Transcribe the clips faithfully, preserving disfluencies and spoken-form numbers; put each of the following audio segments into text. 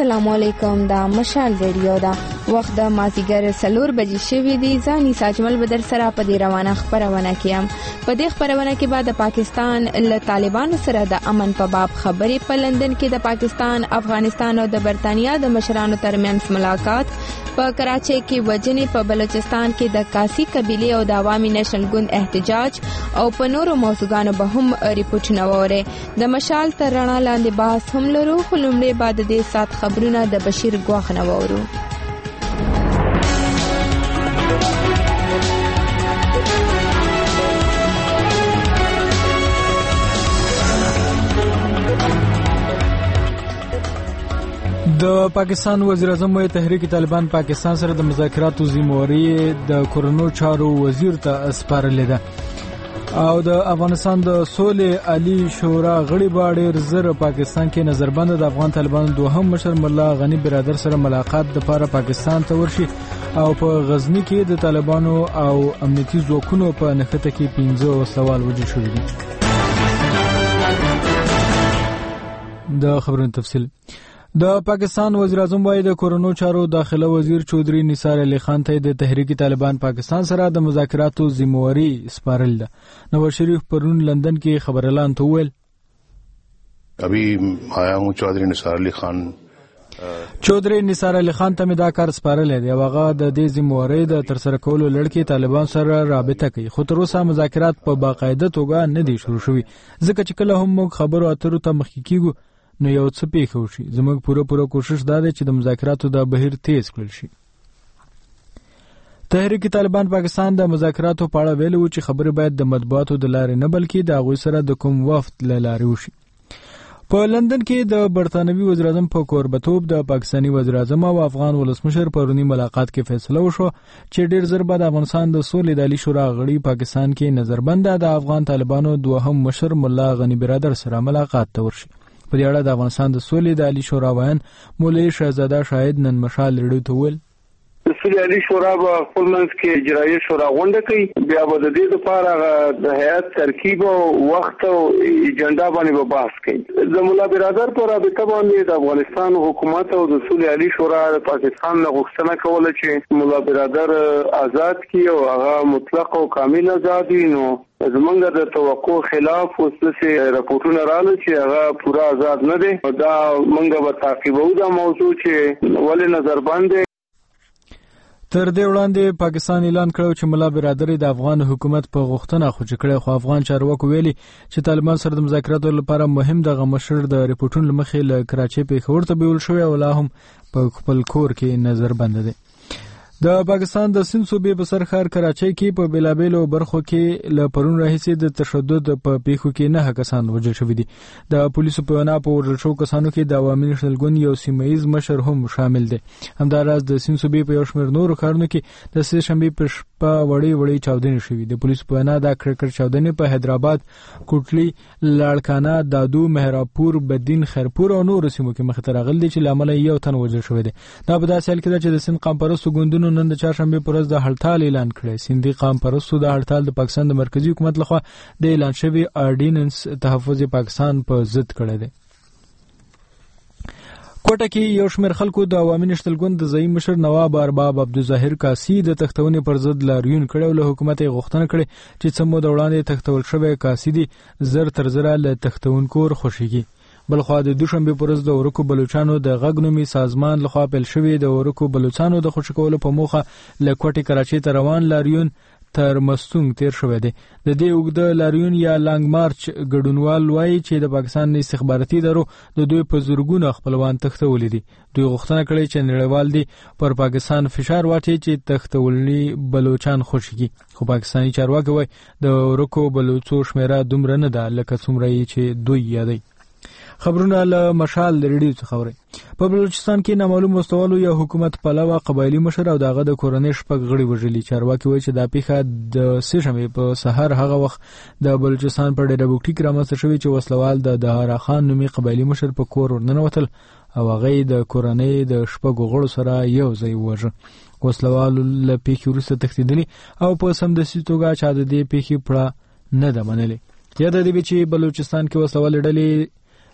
السلام علیکم. دا مشال ریډیو دا وخت د مازیګر سلور بجې شوې دي. ځاني ساجمل بدر سره په دې روانه خبرونه کیم. په دې خبرونه کې بعد پاکستان له طالبانو سره د امن په باب خبرې په لندن کې د پاکستان، افغانستان او د برتانیا د مشرانو ترمنځ ملاقات، په کراچۍ کې وجنې، په بلوچستان کې د کاسي قبيله او د عوامي نېشنل ګوند احتجاج او په نورو موضوعاتو به هم ریپورتونه وره. د مشال تر رڼا لاندې بحث هم لرو. خلومړي بعد دې سات خبرونه د بشیر ګواخ نه وورو. د پاکستان وزیر اعظم وایي تحریک طالبان پاکستان سره د مذاکراتو ذمہواری د کورونو چارو وزیر ته سپارلې ده او د افغانستان د سولې عالی شورا غړي به ډېر زر پاکستان کې نظربند د افغان طالبانو دوهم مشر مولا غنی برادر سره ملاقات لپاره پاکستان ته ورشي او په غزنی کې د طالبانو او امنیتي ځواکونو په نښته کې پنځه سوال وجود شوی دي. د خبرونو تفصیل. د پاکستان وزیر اعظم وایي د کورونو چارو داخله وزیر چودري نثار علي خان ته د تحریک طالبان پاکستان سره د مذاکراتو ذمہواری سپارل ده. نواز شریف پرون لندن کې خبرلان ته وویل ابھی آیا ہوں چودھری نثار علی خان چودھری نثار علی خان ته دا کار سپارل دی. هغه د دې ذمہواری د تر سره کولو لړ طالبان سره رابطه کوي، خو تر اوسه مذاکرات په باقاعده توګه نه دي شروع شوي، ځکه چې کله هم موږ خبرو اترو ته مخکې کیږو نو یو څه پیښ وشي. زموږ پوره پوره کوشش دا دی چې د مذاکراتو د بهیر تیز کړل شي. تحریک طالبان پاکستان د مذاکراتو په اړه ویلي و چې خبرې باید د مطبوعاتو د لارې نه بلکې د هغوی سره د کوم وفد له لارې وشي. په لندن کې د برطانوي وزیر اعظم په کوربتوب د پاکستاني وزیر اعظم او افغان ولسمشر پرونی ملاقات کې فیصله وشو چې ډېر زر بعد افغانستان د سولې د عالی شورا غړي پاکستان کې نظربند د افغان طالبانو دوهم مشر مولا غنی برادر سره ملاقات ته ورشي. په دې اړه د افغانستان د سولې د عالی شورا ویان مولوي شهزاده شاهد نن مشال ریډیو ته ویل د سولې عالی شورا په خپل منځ کې اجرایي شورا غونډه کوي، بیا به د دې لپاره د هیئت ترکیب او وخت او ایجنډا باندې به بحث کوي. د مولا برادر پر رابطه باندې د افغانستان حکومت او د سولې عالی شورا د پاکستان نه غوښتنه کوله چې مولا برادر آزاد کی او هغه مطلق او کامل آزاد وي. نو زمونږ د توقع خلاف اوس څه راپورټونه راغلي چې هغه پورا آزاد نه دي. دا مونږ به تعقیبو دا موضوع چې ولې نظربند دي. تر دې وړاندې پاکستان اعلان کړو چې مولا برادر د افغان حکومت په غوښتنه خوشی کړي، خو افغان چارواکو ویلي چې طالبان سره د مذاکراتو لپاره مهم دغه مشر د ریپورتونو لمخې له کراچۍ پیښور ته بیول شوی او لا هم په خپل کور کې نظر بند دي. د پاکستان د سند صوبې په سر ښار کراچۍ کې په بیلابیلو برخو کې له پرون راهیسې د تشدد په پیښو کې نه کسان وژل شوي دي. د پولیسو په وینا په وژل شوو کسانو کې د عوامي نېشنل ګوند یو سیمه ییز مشر هم شامل دی. همداراز د سند صوبې په یو شمېر نورو ښارونو کې د سې شنبې په شپه وړې وړې چاودنې شوي. د پولیسو په وینا دا کرکټ چاودنې په حیدرآباد، کوټلی، لاړکانه، دادو، مهراپور، بدین، خیرپور او نورو سیمو کې مخې ته راغلي دي چې له امله یو تن وژل شوی دی. دا په داسې حال کې ده چې د سند قام پرستو ګوندونو نن د چهارشنبې پر ورځ د هړتال اعلان کړی. سیندي قام پرستو د هړتال د پاکستان د مرکزی حکومت لخوا د اعلان شوی آرډیننس تحفظ پاکستان په ضد کړی دی. کوټه کې یو شمېر خلکو د عوامي نېشنل ګوند د ځايي مشر نواب ارباب عبدالظاهر کاسي د تختونې پر ضد لاریون کړی او له حکومت یې غوښتنه کړې چې څه موده وړاندې تختول شوی کاسي دي زر تر زره له تختونکو ورخوشیږي. بلخوا د دوشنبې پر ورځ د ورکو بلوچانو د غږ نومي سازمان لخوا پیل شوی د ورکو بلوچانو د خوشي کولو په موخه له کوټې کراچۍ ته روان لاریون تر مستونګ تیر شوی دی. د دې اوږده لاریون یا لانګ مارچ ګډونوال وایي چې د پاکستان استخباراتي ادارو د دوی په زرګونو خپلوان تښتولي دي. دوی غوښتنه کړې چې نړیوال دي پر پاکستان فشار واچوي چې تښتولي بلوچان خوشي کړي، خو پاکستاني چارواکي وایي د ورکو بلوچو شمیره دومره نه ده لکه څومره چې دوی یادوي. خبرونه له مشال ریډیو څخه خبري. په بلوچستان کې نامعلوم مستوالو یا حکومت پلوه قبایلی مشر او دغه د کورنۍ شپږ غړي وژلي. چارواکي وایي چې دا پیښه د سې شنبې په سحر هغه وخت د بلوچستان په ډېره بوکټي کې رامنځته شوې چې وسلوال د دهارا خان نومي قبایلی مشر په کور ورننوتل او هغه د کورنۍ د شپږو غړو سره یو ځای وژه. وسلوال له پیښې وروسته تښتېدلي او په سمدستي توګه چا د دې پیښې پړه نه ده منلې. یاد دی چې بلوچستان کې وسلوال ډلې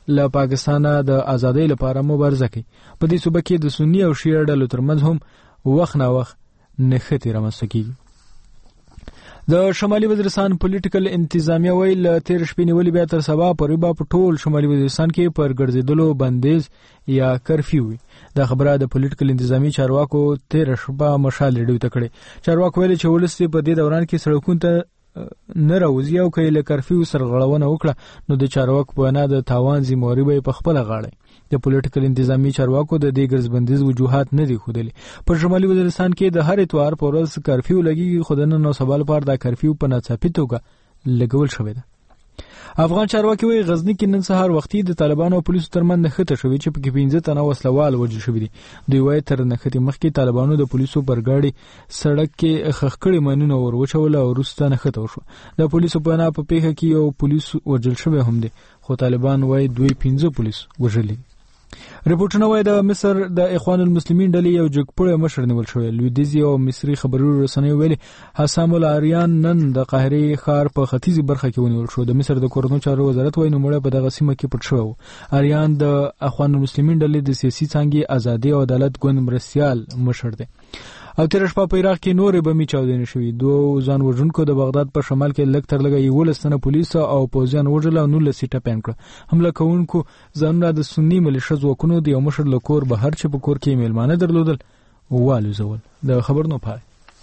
له پاکستان د ازادۍ لپاره مبارزه کوي. په دې صوبه کې د سنی او شیعه ډلو ترمنځ هم وخت نه وخت نښتې رامنځته کیږي. د شمالي وزیرستان پولیټیکل انتظامیه ویل تیر شپې نیولې بیا تر سبا پورې به په ټول شمالي وزیرستان کې پر ګرځېدلو بندیز یا کرفیو وي. دا خبره د پولیټیکل انتظامی چارواکو تیر شپه مشال ریډیو ته کړې. چارواکو ویل چې ولس په دې دوران کې سړکونو ته نه راوځي او که له کرفیو سرغړونه وکړه نو د چارواکو په وینا د تاوان ذمہواري به په خپله غاړه. د پولیټیکل انتظامی چارواکو د دې ګرځبندیز وجوهات نه دي ښودلي. په شمالي وزیرستان کې د هر اتوار په ورځ کرفیو لګیږي، خو د نن او سبا لپاره دا کرفیو په ناڅاپي توګه لګول شوی ده. افغان چارواکي وایي غزني کې نن سهار وختي د طالبانو او پولیسو ترمنځ نښته شوې چې پکې پنځه تنه وسلوال وژل شوي دي. دوی وایي تر نښتې مخکې طالبانو د پولیسو پر ګاډي سړک کې ښخ کړي ماینونه ور وچول او وروسته نښته وشوه. د پولیسو په وینا په پیښه کې یو پولیس وژل شوی هم دی، خو طالبان وایي دوی پنځه پولیس وژلي. ریپورټونه وایي د مصر د اخوان المسلمین ډلې یو جګپوړی مشر نیول شوی. لویدیځي او مصري خبرونو رسنیو ویلي حسام العریان نن د قاهرې ښار په ختیځي برخه کې ونیول شو. د مصر د کورنیو چارو وزارت وایي نوموړی په دغه سیمه کې پټ شوی و. اریان د اخوان المسلمین ډلې د سیاسي څانګې ازادي او عدالت ګوند مرستیال مشر دی. او تیر شپه په عراق کې نورې بمي چاودنې شوې. دوه ځان وژونکو د بغداد په شمال کې لږ تر لږه یولس تنه پولیس او پوځیان وژل او نولس یې ټپیان کړه. حمله کوونکو ځانونه د سني ملیشه ځواکونو د یو مشر له کور بهر چې په کور کې میلمانه درلودل والوزول. د خبرونو پای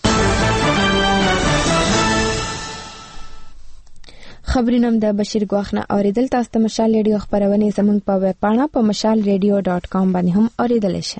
خبرونه د بشیر ګواخنه اوریدل. تاسو ته مشال ریډیو خبرونه زموږ په ویب پاڼه په مشال ریډیو ډاٹ کام باندې هم اوریدل شي.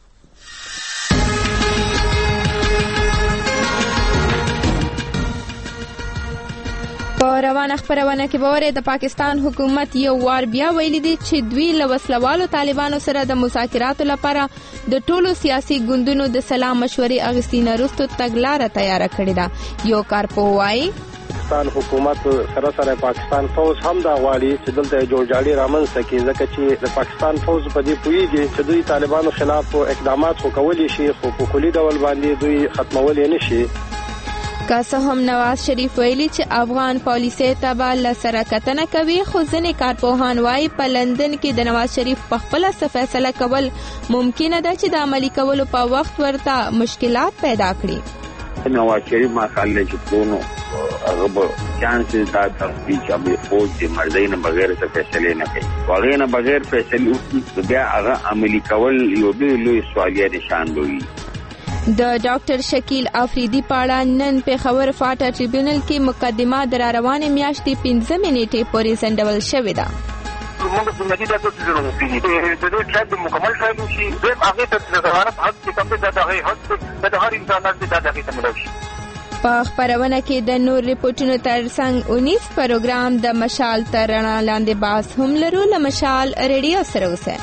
په روانه خبرونه کې باور د پاکستان حکومت یو وار بیا ویلي دي چې دوی له وسلوالو طالبانو سره د مذاکراتو لپاره د ټولو سیاسي ګوندونو د سلا مشورې اغوستنې وروسته تګلاره تیاره کړې ده. یو کارپوه وایي پاکستان حکومت سره سره پاکستان فوج هم دا غواړي چې دلته جوړجاړي رامنځته کړي، ځکه چې د پاکستان فوج په دې پوهیږي چې دوی طالبانو خلاف اقدامات وکولای شي خو په کلي ډول باندې دوی ختمول یې نشي. که څه هم نواز شریف ویلي چې افغان پالیسي ته به له سره کتنه کوي، خو ځینې کارپوهان وایي په لندن کې د نواز شریف په خپله څه فیصله کول ممکنه ده چې د عملي کولو په وخت ورته مشکلات پیدا کړي. نواز شریف مسئله چې پونو هغه به چانسز دا ترتیب چې به فوج د مرزي نه بغیر څه فیصله نه کوي. هغه نه بغیر فیصله وکړي بیا هغه عملي کول یو لوی سوالیه نشان دی. د ډاکټر شکیل افریدي پاړه نن پېښور فاټا ټریبیونل کې مقدمه د روانې میاشتې پنځه منېټې پورې ځنډول شوې ده. موږ د مدي د توګه وروپینی د دې چې مکمل شوی شي د هغه ته د غلط حق چې کوم د هغه حق د هر انسان د هغه ته ملوي. په خبرونه کې د نور ریپورتونو ترڅنګ اونیس پروګرام د مشال تر رڼا لاندې باس هم لرو. له مشال ریډیو سره اوسه.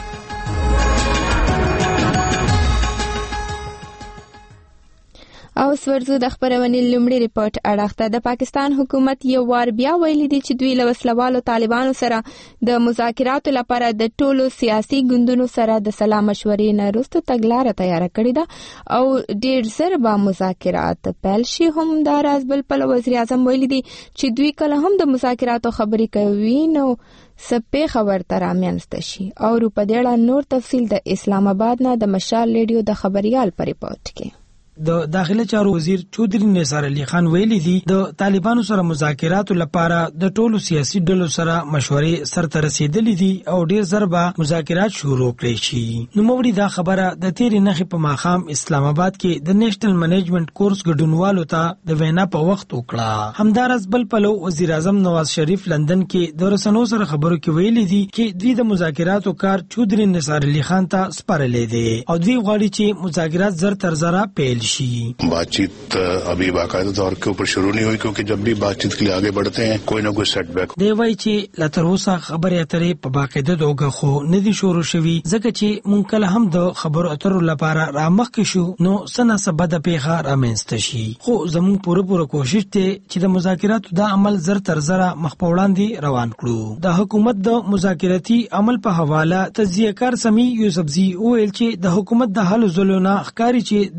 او سورزو د خبرونې لومړی ریپورت اړخته. د پاکستان حکومت یو وار بیا ویلي دي چې دوی له وسلوالو طالبانو سره د مذاکراتو لپاره د ټولو سیاسي ګوندونو سره د سلا مشورې نه وروسته تګلاره تیاره کړې ده او ډېر ژر به مذاکرات پیل شي. هم دا راز بل پلوه وزیر اعظم ویلي دي چې دوی کله هم د مذاکراتو خبرې کوي نو سپې خبر تر امنسته شي. او په دې اړه نور تفصیل د اسلام آباد نه د مشال ریډیو د خبريال پر ریپورت کې. د داخله چارو وزیر چودري نثار علي خان ویلي دي د طالبانو سره مذاکراتو لپاره د ټولو سیاسي ډلو سره مشورې سرته رسیدلې دي او ډیر ژر به مذاکرات شروع کړي شي. نو موري دا خبره د تیرې نخې په ماخام اسلام آباد کې د نېشنل منیجمنت کورس ګډونوالو ته د وینا په وخت وکړه. همدارس بل پلو وزیر اعظم نواز شریف لندن کې د رسنیو سره خبرو کې ویلي دي چې دوی د مذاکراتو کار چودري نثار علي خان ته سپارلې دي او دوی غواړي چې مذاکرات زر تر زره پیل बातचीत अभी बाकायदा तौर के ऊपर शुरू नहीं हुई क्योंकि जब भी बातचीत के लिए आगे बढ़ते हैं कोई ना कोई सेटबैक دی وای چې لتروسه خبرې اترې په باقاعده توګه خو نه دي شروع شوي ځکه چې مونږ کله هم د خبرو اترو لپاره رامخ شو نو سنه سبد پیغه رامنځته شي. خو زموږ پوره پوره کوشش ته چې د مذاکراتو د عمل زر تر زره مخ په وړاندې روان کړو. د حکومت د مذاکراتي عمل په حواله تجزیه کار سمي یوسفزي ویل چې د حکومت د حل زلونه ښکاری چې دوی خبرو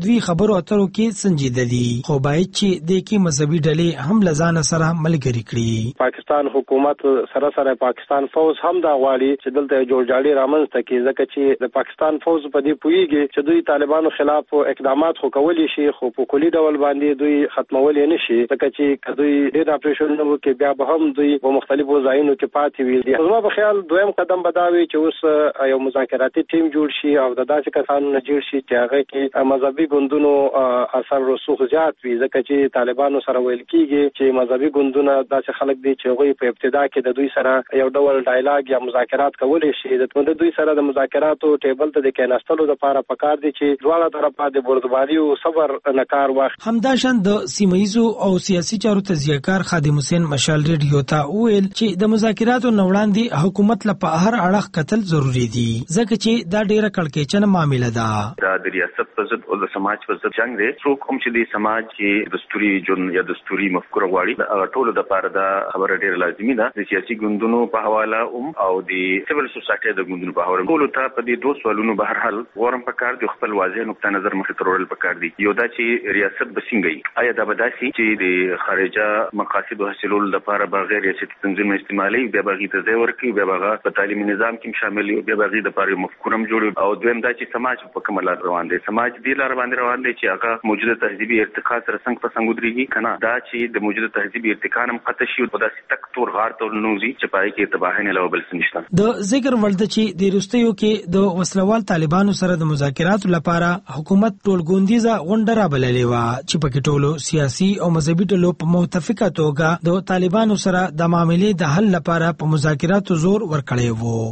خبرو اترو کې سنجیده دي، خو باید چې د کې مذهبي ډلې هم لزان سره ملګری کړي. پاکستان حکومت سره سره پاکستان فوز هم دا غواړي چې دلته جوړجاړي رامنځته کړي، ځکه چې د پاکستان فوز په دې پوهیږي چې دوی طالبانو خلاف اقدامات خو کولی شي، خو په کلي ډول باندې دوی ختمول نه شي، ځکه چې دوی ډېر اپریشنونه وکړي بیا به هم دوی په مختلفو ځایونو کې پاتې وي. زما په خیال دویم قدم به دا وي چې اوس یو مذاکراتي ټیم جوړ شي او د داسې کسانو نه جوړ شي چې هغه کې مذهبي ګوندونو اثر رسوخ زیات وي، ځکه چې طالبانو سره ویل کیږي چې مذهبي ګوندونه داسې خلک دي چې هغوی په ابتدا کې د دوی سره یو ډول ډایلاګ یا مذاکرات کولی شي. د دوی سره د مذاکراتو ټیبل ته د کېناستلو لپاره پکار دي چې دواړه طرفه د بردباري او صبر نه کار واخلي. همداشان د سیمه‌یزو او سیاسي چارو تجزیه‌کار خادم حسین مشال ریډیو ته ویل چې د مذاکراتو نوړاندې حکومت لپاره هر اړخ کتل ضروری دي، ځکه چې دا ډیره کړکېچنه معامله ده. دا د ریاست په ضد او د سماج په ضد جنگ دی. څوک هم چې د سماج کې دستوري جون یا دستوري مفکوره غواړي، هغه ټول د لپاره دا خبره ډیره لازمي ده. د سیاسي ګوندونو په حواله او د سیول سوسایټي د ګوندونو په حواله ټول ته په دې دوه سوالونو به هر حل غوړم پکار دي، خپل واضح نقطه نظر مخې ته وړل پکار دي. یو دا چې ریاست بسنګي آیا دا بداسي چې د خارجه مقاصد حاصلولو لپاره بغیر ریاست تنظیم استعمالي بیا بغي ته ځای ورکړي، بیا بغه په تعلیمي نظام کې شامل وي، بیا بغي د لپاره مفکورم جوړ. او دویم دا چې سماج په کومه لار روان دی، سماج دی لار باندې روان دی چې هغه موجوده تهذیبي ارتقا سره څنګه په څنګه ودرېږي کنه، دا چې د موجوده تهذیبي ارتقا نم قطع شي او داسې تک تور غار ته نوځي چې پای کې تباہي نه لوبل سنشته. د ذکر ولده چې د روستیو کې د وسلوال طالبانو سره د مذاکراتو لپاره حکومت ټولګوندیزه غونډه رابللې و چې پکې ټولو سیاسي او مذهبي ډلو په متفقه توګه د طالبانو سره د معاملې د حل لپاره په مذاکراتو زور ورکړی وو.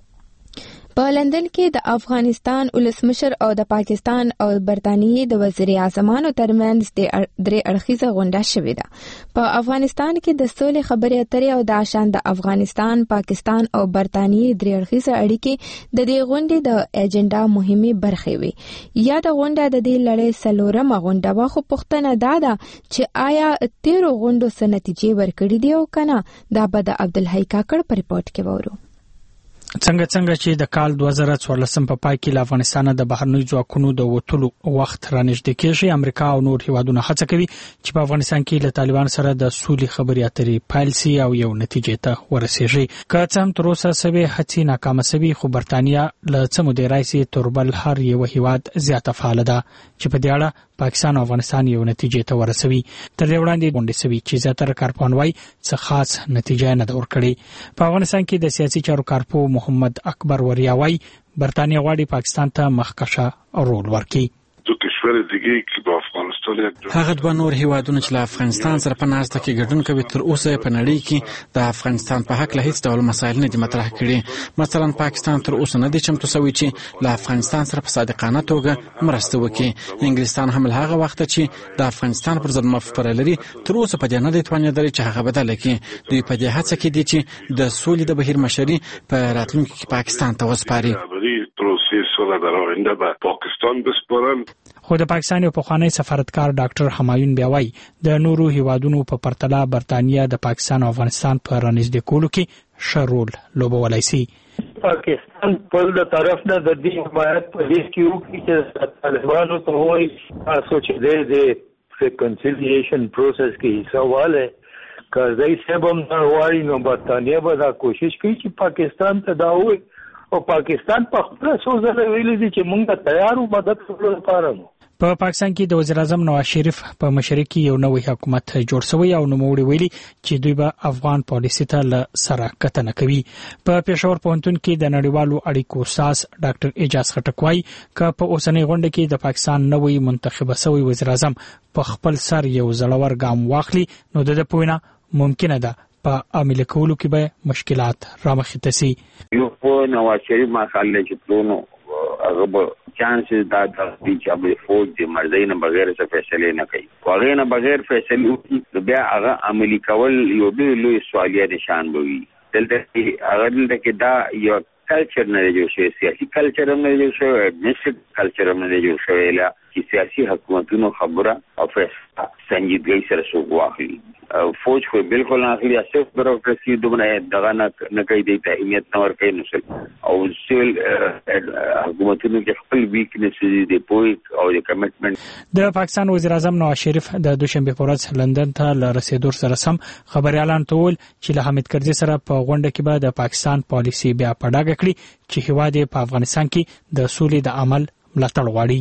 په لندن کې د افغانستان ولسمشر او د پاکستان او برتانیې د وزیر اعظمانو ترمنځ د درې اړخیزه غونډه شوې ده. په افغانستان کې د سولې خبرې اترې او د آشان د افغانستان، پاکستان او برتانیې درې اړخیزه اړیکې د دې غونډې د ایجنډا مهمه برخې وي. یا د غونډه د دې لړۍ څلورمه غونډه وه، خو پوښتنه دا ده چې آیا تیرو غونډو څه نتیجې ورکړې دي او کنه. دا به د عبدالحی کاکړ په ریپورت کې وورو. څنګه څنګه چې د کال دوه زره څوارلسم په پای کې له افغانستان د بهرنیو ځواکونو د وټلو وخت رانږدې کېږي، امریکا او نور هیوادونه هڅه کوي چې په افغانستان کې له طالبان سره د سولې خبرې اترې پیل سي او یو نتیجې ته ورسیږي. که څه هم تر اوسه سوي هڅې ناکامه سوي، خو برتانیا له څه مودې راهیسې تر بل هر یو هیواد زیاته فعاله ده چې په دې اړه پاکستان او افغانستان یو نتیجې ته ورسوي. تر دې وړاندې غونډې سوي چې زیاتره کارپوهان وايي څه خاص نتیجه نه ده ورکړې. په افغانستان کې د سیاسي چارو کارپوه محمد اکبر وریا وايي برتانیا غواړي پاکستان ته مخکشه رول ورکړي. هغه دوه نور هیوادونه چې له افغانستان سره په ناسته کې ګډون کوي تر اوسه په نړۍ کې د افغانستان په حق له هیڅ ډول مسایل نه دي مطرح کړي. مثلا پاکستان تر اوسه نه دي چمتو شوی چې له افغانستان سره په صادقانه توګه مرسته وکړي. انګلستان هم له هغه وخت چې د افغانستان پر ضد مفکوره لري تر اوسه په دې نه دی توانیدلی چې هغه بدل کړي. دوی په دې هڅه کې دي چې د سولې د بهیر مشري په راتلونکي کې پاکستان ته وسپاري. خو د پاکستان یو پخوانی سفارتکار ډاکټر همایون بیاوی د نورو هیوادونو په پرتله برتانیا د پاکستان او افغانستان په رانږدې کولو کې ښه رول لوبولی شي. پاکستان په طرف نه د دې حمایت په دې کې وکړي چې طالبانو ته وایي تاسو چې د ریکنسیلیشن پروسس کې حصہ واله کارځای صاحب هم غواړي، نو برتانیا به دا کوشش کوي چې پاکستان ته دا وایي او پاکستان په خپل سوزله ویلي دي چې موږ تیار یو مدد کولو لپاره. په پاکستان کې د وزیر اعظم نواز شریف په مشرۍ کې یو نوی حکومت جوړ شوی او نوموړي ویلي چې دوی به افغان پالیسي ته له سره کتنه کوي. په پېښور پوهنتون کې د نړیوالو اړیکو استاد ډاکټر اعجاز خټک وايي چې په اوسنۍ غونډه کې د پاکستان نوی منتخب شوی وزیر اعظم په خپل سر یو ځلور ګام واخلي نو د پوینه ممکنه ده په عمل کولو کې به مشکلات رامخته سي. یو په نواز شریف مخاله چې پلونو هغه به چانسز دا د چې به فوج د مرزي نه بغیر څه فیصله نه کوي. هغه نه بغیر فیصله وکړي بیا هغه عملي کول یو ډېر لوی سوالیه نشان وي. دلته هغه دلته کې دا یو کلچر نه جوړ شوی، سیاسي کلچر هم نه جوړ شوی، ایڈمنسټریټیو کلچر هم نه جوړ شوی لا چې سیاسي حکومتونو خبره او فیصله سنجیدګۍ سره څوک واخلي. فوج خو بالکل نه اخلي اساس بیروکراسي دومره دغه نه کوي د اهمیت نه ورکوي نو او سیول حکومتونو کې خپل ویکنس دي پوي او د کمټمنټ د پاکستان وزیر اعظم نواز شریف د دوشنبه په ورځ لندن ته ل رسیدور سره سم خبري اعلان کول چې له حامد کرزي سره په غونډه کې به د پاکستان پالیسي بیا پډاګه کړي چې هیواد په افغانستان کې د سولې د عمل ملاتړ غواړي.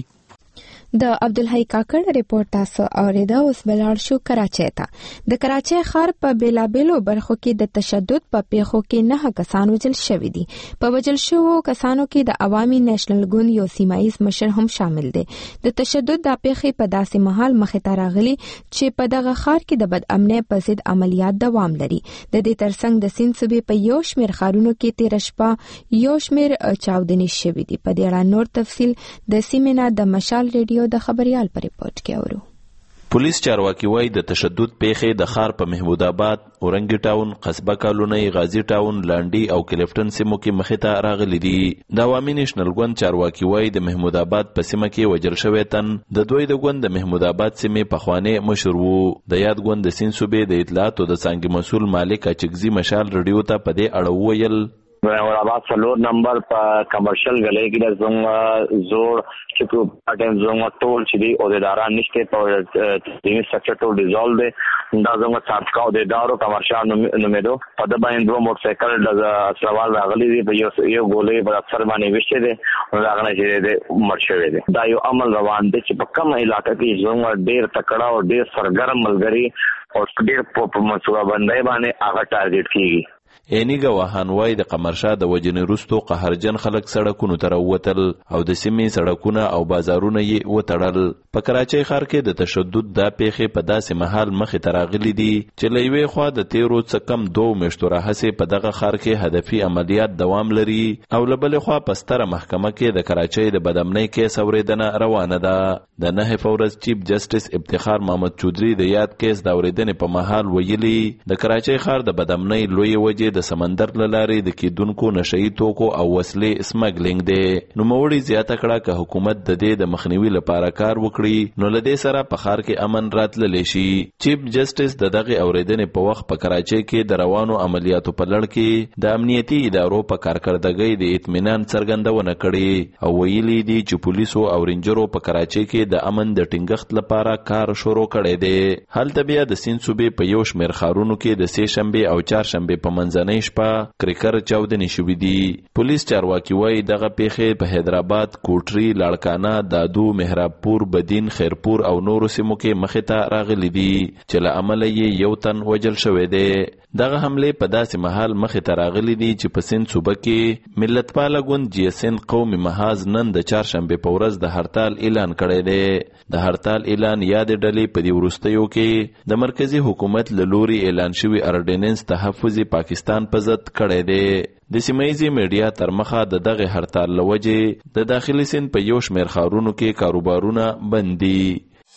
د عبدالحی کاکړ ریپورت تاسو اوریدا اوس بلار شو کراچۍ ته د کراچۍ ښار په بیلابېلو برخو کې د تشدد په پیښو کې نه کسان وژل شوي دي. په وژل شوو کسانو کې د عوامي نېشنل ګوند یو سیمایي مشر هم شامل دی. د تشدد د پیښې په داسې مهال مخې ته راغلي چې په دغه ښار کې د بد امنۍ په ضد عملیات دوام لري. د دې ترڅنګ د سیند صوبې په یو شمېر ښارونو کې تېره شپه یو شمېر چاودنې شوي دي. په دې اړه نور تفصیل د سیمې نه د مشال ریډیو د خبريال پر ریپورت کې اورو. پولیس چارواکي وایي د تشدد پیښې د ښار په محمود آباد، اورنګي ټاون، قصبه کالونی، غازی ټاون، لانډي او کلیفټن سیمو کې مخې ته راغلي دي. د عوامي نېشنل ګوند چارواکي وایي د محمود آباد په سیمه کې وژل شوی تن د دوی د ګوند د محمود آباد سیمې پخوانی مشر وو. د یاد ګوند د سیند صوبې د اطلاعاتو د څانګې مسؤل مالک اچکزي مشال رډیو ته په دې اړه وویل اور آباد سلور نمبر په کمرشل غلې کې د زنګ زور چې په اټن زنګ ټول چې دی او د اداران نشته په دیني سټرکچر ټول ډیزولډ دی دا زنګ څارکا او د ادارو کمرشل نومېدو په د باندې دوه موټر سایکل د سوال راغلي دی په یو یو ګولې په اثر باندې وشته دی او دا غنه چې د مرشوي دی. دا یو عمل روان دی چې په کوم علاقې کې زنګ ډیر تکړه او ډیر سرګرم ملګری او ډیر په منصوبه بندۍ باندې هغه ټارګټ کیږي. اینی گواهان وای د قمرشاه د وجنې رستو قهرجن خلک سړکونو ته راووتل او د سیمې سړکونه او بازارونه یې وتړل. په کراچۍ ښار کې د تشدد د پیښې په داسې مهال مخې ته راغلي دي چې له یوې خوا د تیرو څه کم دوه میاشتو راهیسې په دغه ښار کې هدفي عملیات دوام لري او له بلې خوا په ستره محکمه کې د کراچۍ د بدامنۍ کیس اورېدنه روانه ده. د نهه فورز چیف جسټس افتخار محمد چودري د یاد کیس د اورېدنې په مهال ویلي د کراچۍ ښار د بدامنۍ لوی وجې د سمندر لاري د کیدونکو نشئی توکو او وسلې سمګلینګ دی. نو موري زیاته کړه چې حکومت د دې د مخنیوي لپاره کار وکړي نو لدې سره په ښار کې امن راتللی شي. چیف جسټس د دغه اوریدنې په وخت په کراچۍ کې د روانو عملیاتو په لړ کې د امنیتي ادارو په کارکړدګۍ د اطمینان څرګندونه کړې او ویلي دي چې پولیسو او رینجرو په کراچۍ کې د امن د ټینګښت لپاره کار شروع کړی دی. هلته بیا د سیند صوبې په یو شمېر ښارونو کې د سې شنبې او چهار شنبې په منځنۍ شپه کرکر چاودنې شوې دي. پولیس چارواکي وایي دغه پیښې په حیدرآباد، کوټري، لاړکانه، دادو، مهرابپور، بدین، خیرپور او نورو سیمو کې مخې ته راغلي دي چې له امله یې یو تن وژل شوی دی. دغه حملې په داسې مهال مخې ته راغلي دي چې په سیند صوبه کې ملتپاله ګوند جی اس ان قومي محاذ نن د چهارشنبې په ورځ د هړتال اعلان کړی دی. د هړتال اعلان یادې ډلې په دې وروستیو کې د مرکزي حکومت له لوري اعلان شوي اردیننس تحفظ پاکستان په ضد کړی دی. د سیمایي میډیا تر مخه د دغه هړتال له وجې د داخلي سیند په یو شمېر ښارونو کې کاروبارونه بند دي.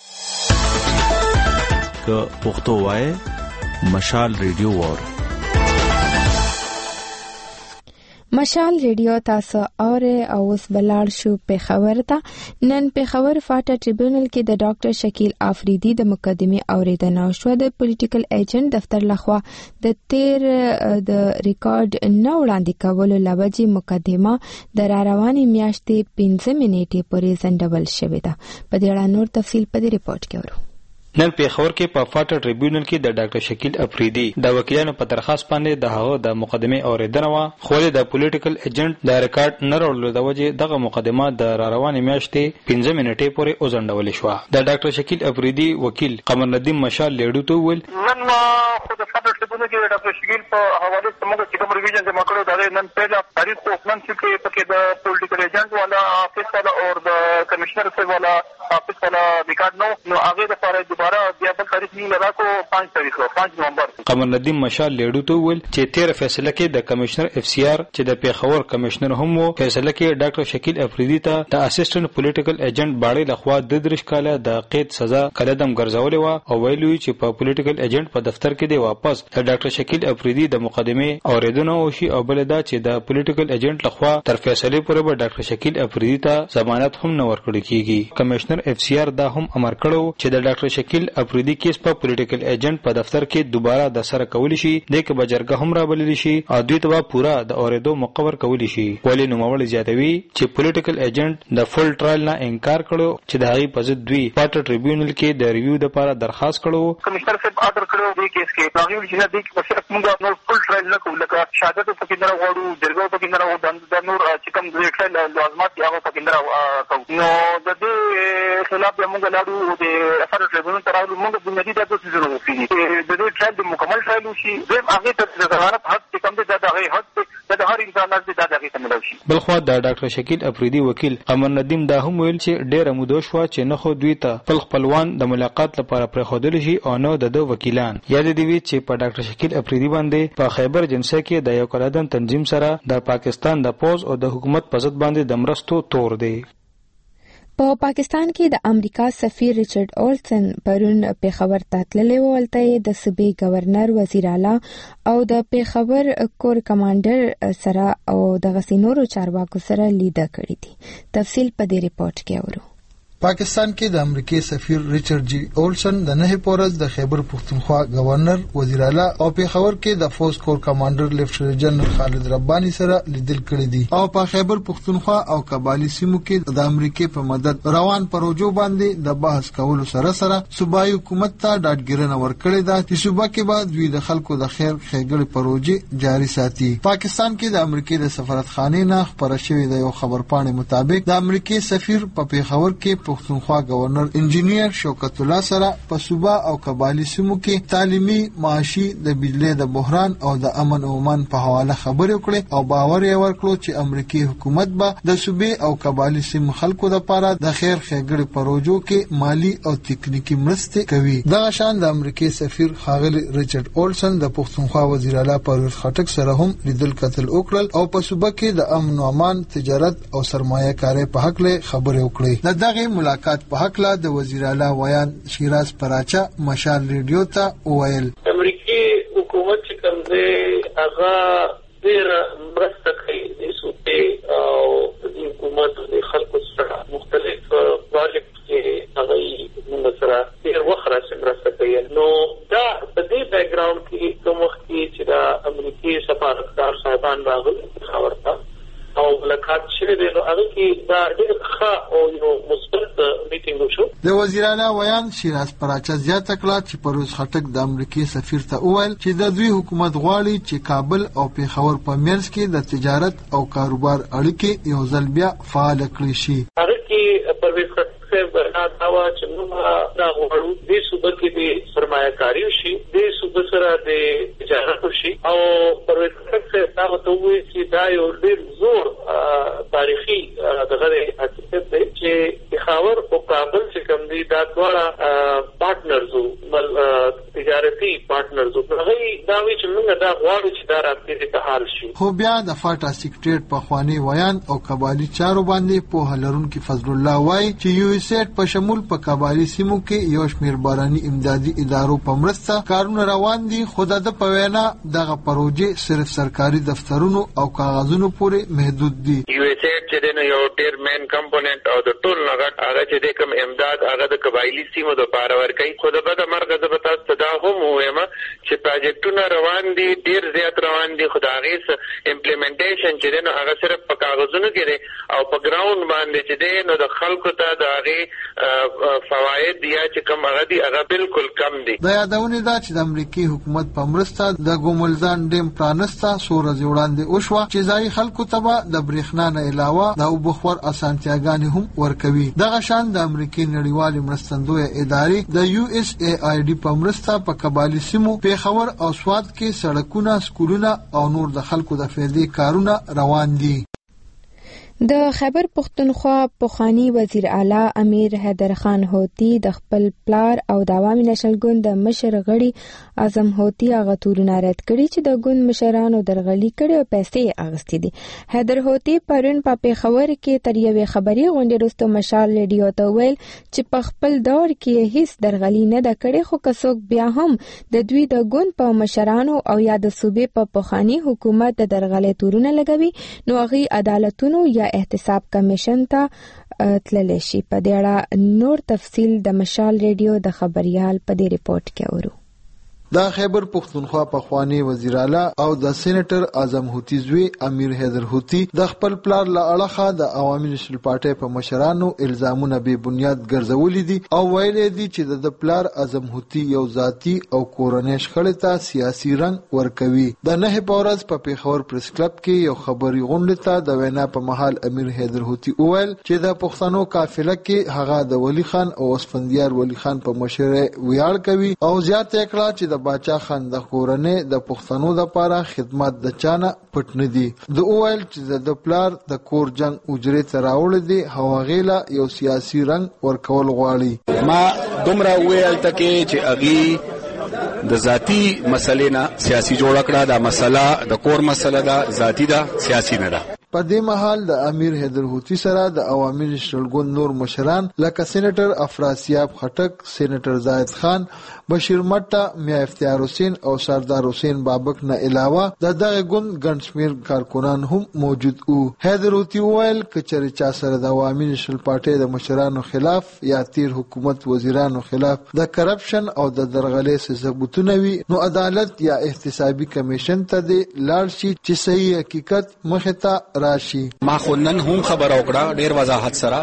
که پښتو وایي مشال ریډیو وور مشال ریډیو تاسو اوره او اوس بلار شو پیښور ته. نن پیښور فاټا ټریبیونل کې د ډاکټر شکیل افریدي د مقدمې اوریدنه شو. د پولیټیکل ایجنټ دفتر لخوا د تیر د ریکارډ نه وړاندې کولو لوجې مقدمه د را روانې میاشتې پنځه منېټې پورې ځنډول شوې ده. په دې اړه نور تفصیل په دې ریپورت کې ورو. نن پیښور کې په فاټا ټریبیونل کې د ډاکټر شکیل افریدي د وکیلانو په درخواست باندې د هغه د مقدمې اوریدنه وا خو د پولیټیکل ایجنټ د ریکارډ نه راوړلو د وجې دغه مقدمه د را روانې میاشتې پنځه منټې پورې وځنډول شوه. د ډاکټر شکیل افریدي وکیل قمر ندیم مشال لیډو ته وویل نن ما خو د فاټا ټریبیونل کې د ډاکټر شکیل په حواله سمګه چې کوم ریویژن جمع کړو دا نن پهلا تاریخ کو نن چې په د پولیټیکل ایجنټ والا افیس والا او د کمشنر سے والا افیس والا ریکارډ نو نو هغه د لپاره دوباره بیا بل تاریخ نه لرا کو پنځه تاریخ پنځه نومبر. قمر ندیم مشال لیډو ته ویل چې تیر فیصله کې د کمشنر اف سی آر چې د پیښور کمشنر هم وو فیصله کې ډاکټر شکیل افریدي ته د اسسټنټ پولیټیکل ایجنټ باړې لخوا د درش کاله د قید سزا کلدم ګرځولې و او ویلوي چې په پولیټیکل ایجنټ په دفتر کې دی واپس د د ډاکټر شکیل افریدي د مقدمه اوریدنه وشي او بل دا چې د پولیټیکل ایجنټ لخوا تر فیصله پورې به ډاکټر شکیل افریدي ته ضمانت هم نه ورکړل کیږي. کمشنر اف سی آر دا هم امر کړو چې د ډاکټر شکیل افریدي کیس په پولیټیکل ایجنټ په دفتر کې دوباره د سره کول شي د کې بجرګه هم را بلل شي او دوی ته پورا د اوریدو مقور کول شي. ولی نوموړی زیاتوي چې پولیټیکل ایجنټ د فل ټرایل نه انکار کړو چې د هغې په ضد دوی پاټ ټریبیونل کې د ریویو لپاره درخواست کړو. کمشنر صاحب آرډر کړو د کیس کې راغلی چې د کیس صرف موږ نور فل ټرایل نه کوو لکه شهادت پکې نه غواړو جرګه پکې نه غواړو د نور چې کوم د ټرایل لازمات هغه پکې نه کوو. نو د دې خلاف موږ لاړو د افر ټریبیونل ته راغلو. موږ د بنیادي د څه ضرورت دي د دې ټرایل د مکمل ټرایل شي زم هغه ته د ضمانت حق چې کوم د هغه حق د هر انسان د دغه ته ملو شي. بل خو د ډاکټر شکیل افریدي وکیل قمر ندیم دا هم ویل چې ډېر موده شو چې نه خو دوی ته خپل خپلوان د ملاقات لپاره پرېښودل شي او نه د دوه وکیلان. یاد دی وی چې په ډاکټر شکیل افریدي باندې په خیبر جنسه کې د یو کلادن تنظیم سره د پاکستان د پوز او د حکومت په ضد باندې د مرستو تور دی. په پا پاکستان کې د امریکا سفیر ریچارډ اولسن پرون پیښور ته تللی و. هلته یې د صوبې گورنر، وزیر اعلی او د پیښور کور کمانډر سره او دغسې نورو چارواکو سره لیده کړې دي. تفصیل په دې ریپورت کې اورو. پاکستان کې د امریکای سفیر ریچارډ جی اولسن د نه پورز د خیبر پختونخوا گورنر، وزیر اعلی او پیښور کې د فوز کور کمانډر لیفټننټ جنرال خالد ربانی سره لیدل کړي دي او په خیبر پختونخوا او قبایلی سیمو کې د امریکای په مدد روان پروژو باندې د بحث کولو سره سره صوبایي حکومت ته ډاډګیرنه ورکړې ده چې صوبه کې بعد دوی د خلکو د خیر ښېګړې پروژې جاري ساتي. پاکستان کې د امریکای د سفارتخانې نه خبره شوې د یو خبرپاڼې مطابق د امریکای سفیر په پیښور کې پختونخوا گورنر انجینیر شوکت الله سره په صوبه او قبایلی سیمو کې تعلیمي، معاشي، د بجلی د بحران او د امن او امان په حواله خبرې وکړې او باور یې ورکړو چې امریکای حکومت به د صوبې او قبایلی سیمو خلکو لپاره د خیر ښېګړې پروژو کې مالی او تکنیکی مرستې کوي. دغه شان د امریکای سفیر ښاغلی ریچارډ اولسن د پختونخوا وزیر اعلی پرویز خټک سره هم لیدل کتل وکړل او په صوبه کې د امن او امان، تجارت او سرمایه کارۍ په حق له خبرې وکړې. د دغه ملاقات په حق لا د وزیر اعلی ویان شیراز پراچا مشال ریډیو ته وویل. امریکای حکومت چې کوم دی هغه ډېر مرسته کوي د صوبې او د حکومت د خلکو سره مختلف پروژیکټ کې هغه موږ سره ډېر وخت راځي مرسته کوي. نو دا په دې بیک ګراوند کې کوم وخت کې چې د امریکای سفارتکار صاحبان راغلي خبرته او ملاقات شوه د نو هغه کې دا ډېر ښه او یو مثبت میټینګ وشو. د وزیر اعلی ویان شیراز پراچا زیاته کړه چې پرویز خټک د امریکای سفیر ته وویل چې د دوی حکومت غواړي چې کابل او پیښور په منځ کې د تجارت او کاروبار اړیکې یو ځل بیا فعال کړي شي. هغه کې پرویز خټک صاحب دا داوا چې موږ دا غواړو د صوبه کې د سرمایه کاری وشي، د صوبه سره د تجارت وشي او پرویز خټک صاحب دا وایي چې دا یو ډېر زور تاریخي دغه حقیقت دی چې پیښور او کابل چې کوم دي دا ډول پارټنرز بل تجارتي پارټنرز هغه دا وی چې موږ دا غواړو چې دا رابطه ته حل شي. خو بیا د فاټا سیکریټریټ په خواني ویان او قبایلی چارو باندې په هلرونکو فضل الله وای چې یو اس ایټ په شمول په قبایلی سیمو کې یو شمیر باراني امدادي ادارو په مرسته کارونه روان دي. خو د په وینا دغه پروژې صرف سرکاري دفترونو او کاغذونو پورې محدود دي. یو اس ایټ چې د یو ډیر مین کمپوننت او د ټول نغټ هغه چې د کوم امداد هغه د قبایلی سیمو د پاره ورکړي. خو د بده مرګ د بتا صدا هم وایم چې پروجیکټونه روان دي، ډیر زیات روان دي. خدایغیس امپلیمنټیشن چې د هغه صرف په کاغذونو کې او په ګراوند باندې چې د نو د خلکو ته د هغه فواید یا چې کوم هغه دي هغه بالکل کم دي. د یادونه ده چې د امریکای حکومت په مرسته د ګوملزان ډیم پرانستا سور از وړاندې وشو چې ځای خلکو ته د برېښنا نه علاوه د وبخور اسانتیاګانې هم ورکوي. دغه شان د امریکای نړیوالې مرستندوی ادارې د یو اس ای آی ډي په مرسته په قبایلی سیمو پیښور او سوات کې سړکونه، سکولونه او نور د خلکو د فایدې کارونه روان دي. د خیبر پختونخوا پخوانی وزیر اعلی امیر حیدر خان هوتی د خپل پلار او د عوامي نشنل ګوند د مشر غړي اعظم هوتی هغه تورونه رد کړي چې د ګوند مشرانو درغلي کړي او پیسې اغستې دي. حیدر هوتی پرون په پیښور کې تر یوې خبري غونډې وروسته مشال ریډیو ته ویل چې په خپل دور کې هیڅ درغلي نه ده کړې، خو که څوک بیا هم د دوی د ګوند په مشرانو او یا د صوبې په پخوانی حکومت د درغلي تورونه لګوي نو هغه عدالتونو یا احتساب کمیشن ته تللی شي. په دې اړه نور تفصیل د مشال ریډیو د خبريال په دې ریپورت کې اورو. د خیبر پختونخوا پخوانی وزیر اعلی او د سېنیټر اعظم هوتی زوی امیر حیدر هوتی د خپل پلار له اړخه د عوامي نشنل پارټي په مشرانو الزامونه بې بنیاد ګرځولي دي او ویلي دي چې د پلار اعظم هوتی یو ذاتی او کورنۍ شخړې ته سیاسي رنګ ورکوي. د نه په ورځ په پیښور پریس کلب کې یو خبري غونډه ته د وینا په محل امیر حیدر هوتی وویل چې د پښتنو قافله کې هغه د ولی خان او اسفندیار ولی خان په مشره ویاړ کوي او زیات کړه چې د باچا خان د کورنۍ د پښتنو لپاره خدمت د چانه پټ نه دي. د اوایل چې د پلار د کور جنگ اجرې ته راوړل دي هواغیلا یو سیاسي رنګ ورکول غواړي. ما دومره ویل تکي چې اغي د ذاتی مسلې نه سیاسي جوړ کړه، دا مسله د کور مسله ده، ذاتی ده، سیاسي نه ده. په دې مهال د امیر حیدر هوتی سره د عوامي نشنل ګوند نور مشران لکه سېنیټر افراسیاب خټک، سېنیټر زاهد خان، بشیر مټه، میا افتیار حسین او سردار حسین بابک نه علاوه د دغه ګوند ګڼ شمېر کارکنان هم موجود وو. حیدر هوتی وویل که چېرې چا سره د عوامي نشنل پارټۍ د مشرانو خلاف یا تیر حکومت وزیرانو خلاف د کرپشن او د درغلۍ ثبوتونه وي نو عدالت یا احتسابي کمیشن ته دې لاړ شي چې صحیح حقیقت مخې ته راشي. ما خو نن هم خبر اوکړه ډیر وضاحت سره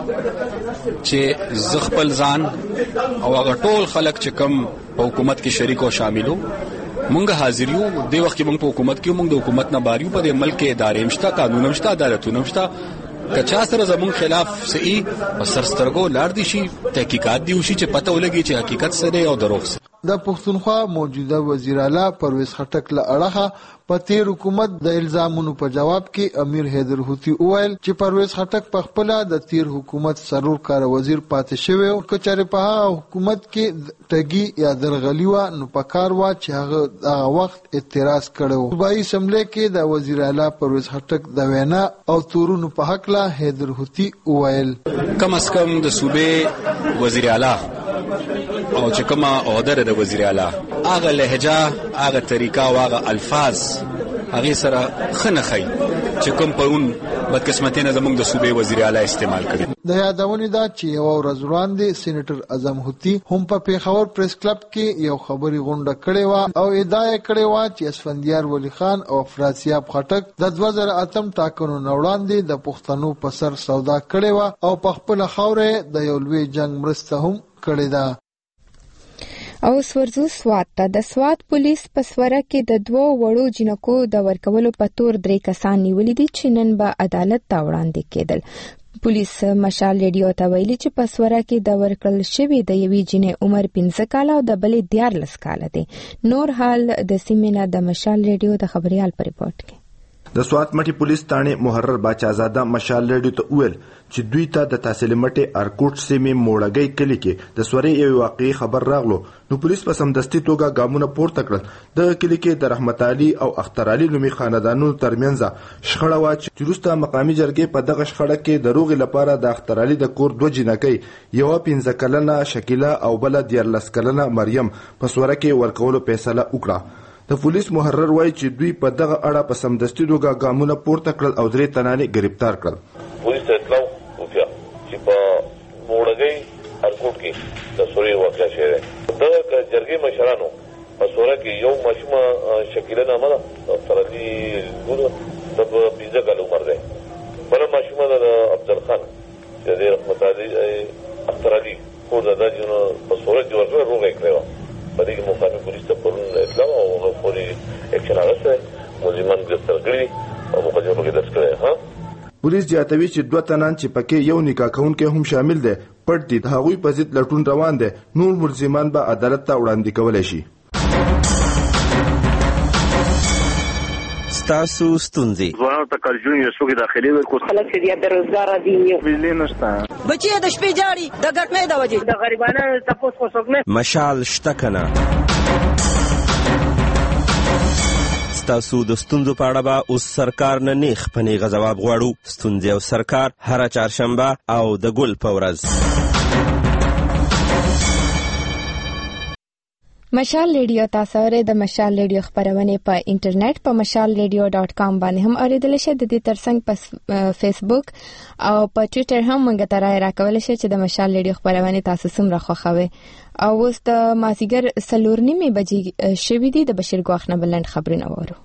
چې زغپل ځان او هغه ټول خلک چې کم په حکومت کې شریک او شاملو مونږ حاضر یو. د وخت کې مونږ په حکومت کې مونږ د حکومت نه باریو په دې ملک کې ادارې مشته، قانون مشته، عدالتونه مشته. کچا سره زمون خلاف صحیح او سرسترګو لاړ دي شي، تحقیقات دی وشي چې پته ولګي چې حقیقت څه دی او دروغ څه. د پښتونخوا موجوده وزیر اعلی پرویز خټک له اړخه په تیر حکومت د الزامونو په جواب کې امیر حیدر هوتی وویل چې پرویز خټک په خپل د تیر حکومت سرور کار وزیر پاتې شوی او کچره په حکومت کې ټګي یا درغلی و نو پکار وا چې هغه هغه وخت اعتراض کړو. صوبایي اسمبلی کې د وزیر اعلی پرویز خټک د وینا او تورونو په حق لا حیدر هوتی وویل کم از کم د صوبې وزیر اعلی او چې کومه عہده د وزیر اعلی هغه لهجه، هغه طریقه او هغه الفاظ هغه سره خنخی چې کوم پرون بدقسمتۍ نه زموږ د صوبې وزیر اعلی استعمال کړي. د یادونې دا چې یو ورځ وړاندې سېنیټر اعظم هوتی هم په پیښور پریس کلب کې یو خبري غونډه کړې و او ادعا یې کړې و چې اسفندیار ولی خان او افراسیاب خټک د دوه زره اتم ټاکنو نه وړاندې د پښتنو په سر سودا کړې و او په خپل خاورې د یو لوی جنگ مرسته هم کړې ده. او سورزو سوات ته د سوات پولیس په سوره کې د دوو وړو جنکو د ورکولو په تور درې کسان نیولي دي چې نن به عدالت ته وړاندې کېدل. پولیس مشال ریډیو ته ویلي چې په سوره کې د ورکړل شوي د یوې جنې عمر پنځه کاله او د بلې دیارلس کاله دی. نور حال د سیمې نه د مشال ریډیو د خبريال په ریپورت کې. د سوات مټي پولیس تانه محرر باچازاده مشال ریډیو ته ویل چې دوی ته د تحصیل مټي ارکوټ سیمې موړګي کلی کې د سوري یو واقعي خبر راغلو نو پولیس په سمدستي توګه ګامونه پورته کړل. د کلی کې د رحمت علي او اختر علي نومي خاندانونو ترمنځ شخړه وا چې وروسته مقامي جرګې په دغه شخړه کې د روغ لپاره د اختر علي د کور دوه جنکۍ یو پنځه کلنه شکیله او بل دیارلس کلنه مریم په سوره کې ورکولو فیصله وکړه. د پولیس محرر وایي چې دوی په دغه اړه په سمدستي توګه ګامونه پورته کړل او درې تنانې گرفتار کړل. پولیس ته اطلاع وکړه چې په موړګي ارکوټ کې د سوري واقع شوی دی. د جرګې مشرانو په سوره کې یو ماشومه شکیله نامه ده اختر علي ګور د پنځه کال عمر دی، بل ماشومه د افضل خان چې د رحمت علي اختر علي خو د دجنو په سوره کې ورغله روغه کړو. په دې کې مقامي پولیس ته پرون اطلاع او هغه فوري اکشن اخیستی، ملزمان ګرفتار کړي او مقدمه پکې درج کړې. ها پولیس زیاتوي چې دوه تنان چې پکې یو نکاح کوونکی هم شامل دی پټ دي، د هغوی په ضد لټون روان دی. نور ملزمان به عدالت ته وړاندې کولی شي. ستاسو ستونزې ځوانانو ته کارجون یو څوک داخلي ورکو خلک چې بې روزګاره دي بجلی نشته بچي د شپې جاړي د ګټنې د وجې د غریبانو تاسو خو څوک نه مشال شته کنه ستاسو د ستونزو په اړه به اوس سرکار نه نیغ په نیغه ځواب غواړو. ستونزې او سرکار هره چهارشنبه او د ګل په ورځ. مشال ریډیو تاسو لرئ. د مشال ریډیو خبرونه په انټرنیټ په مشال ریډیو ډاټ کام باندې هم اوریدل شئ. د دې ترڅنګ په فیسبوک او په ټوئیټر هم موږ ته راي راکول شئ چې د مشال ریډیو خبرونه تاسو څومره خوښوي. او اوس د مازیګر سلور نیمه بجې شوې دي. د بشیر ګواخ نه بلند خبرونه وورو.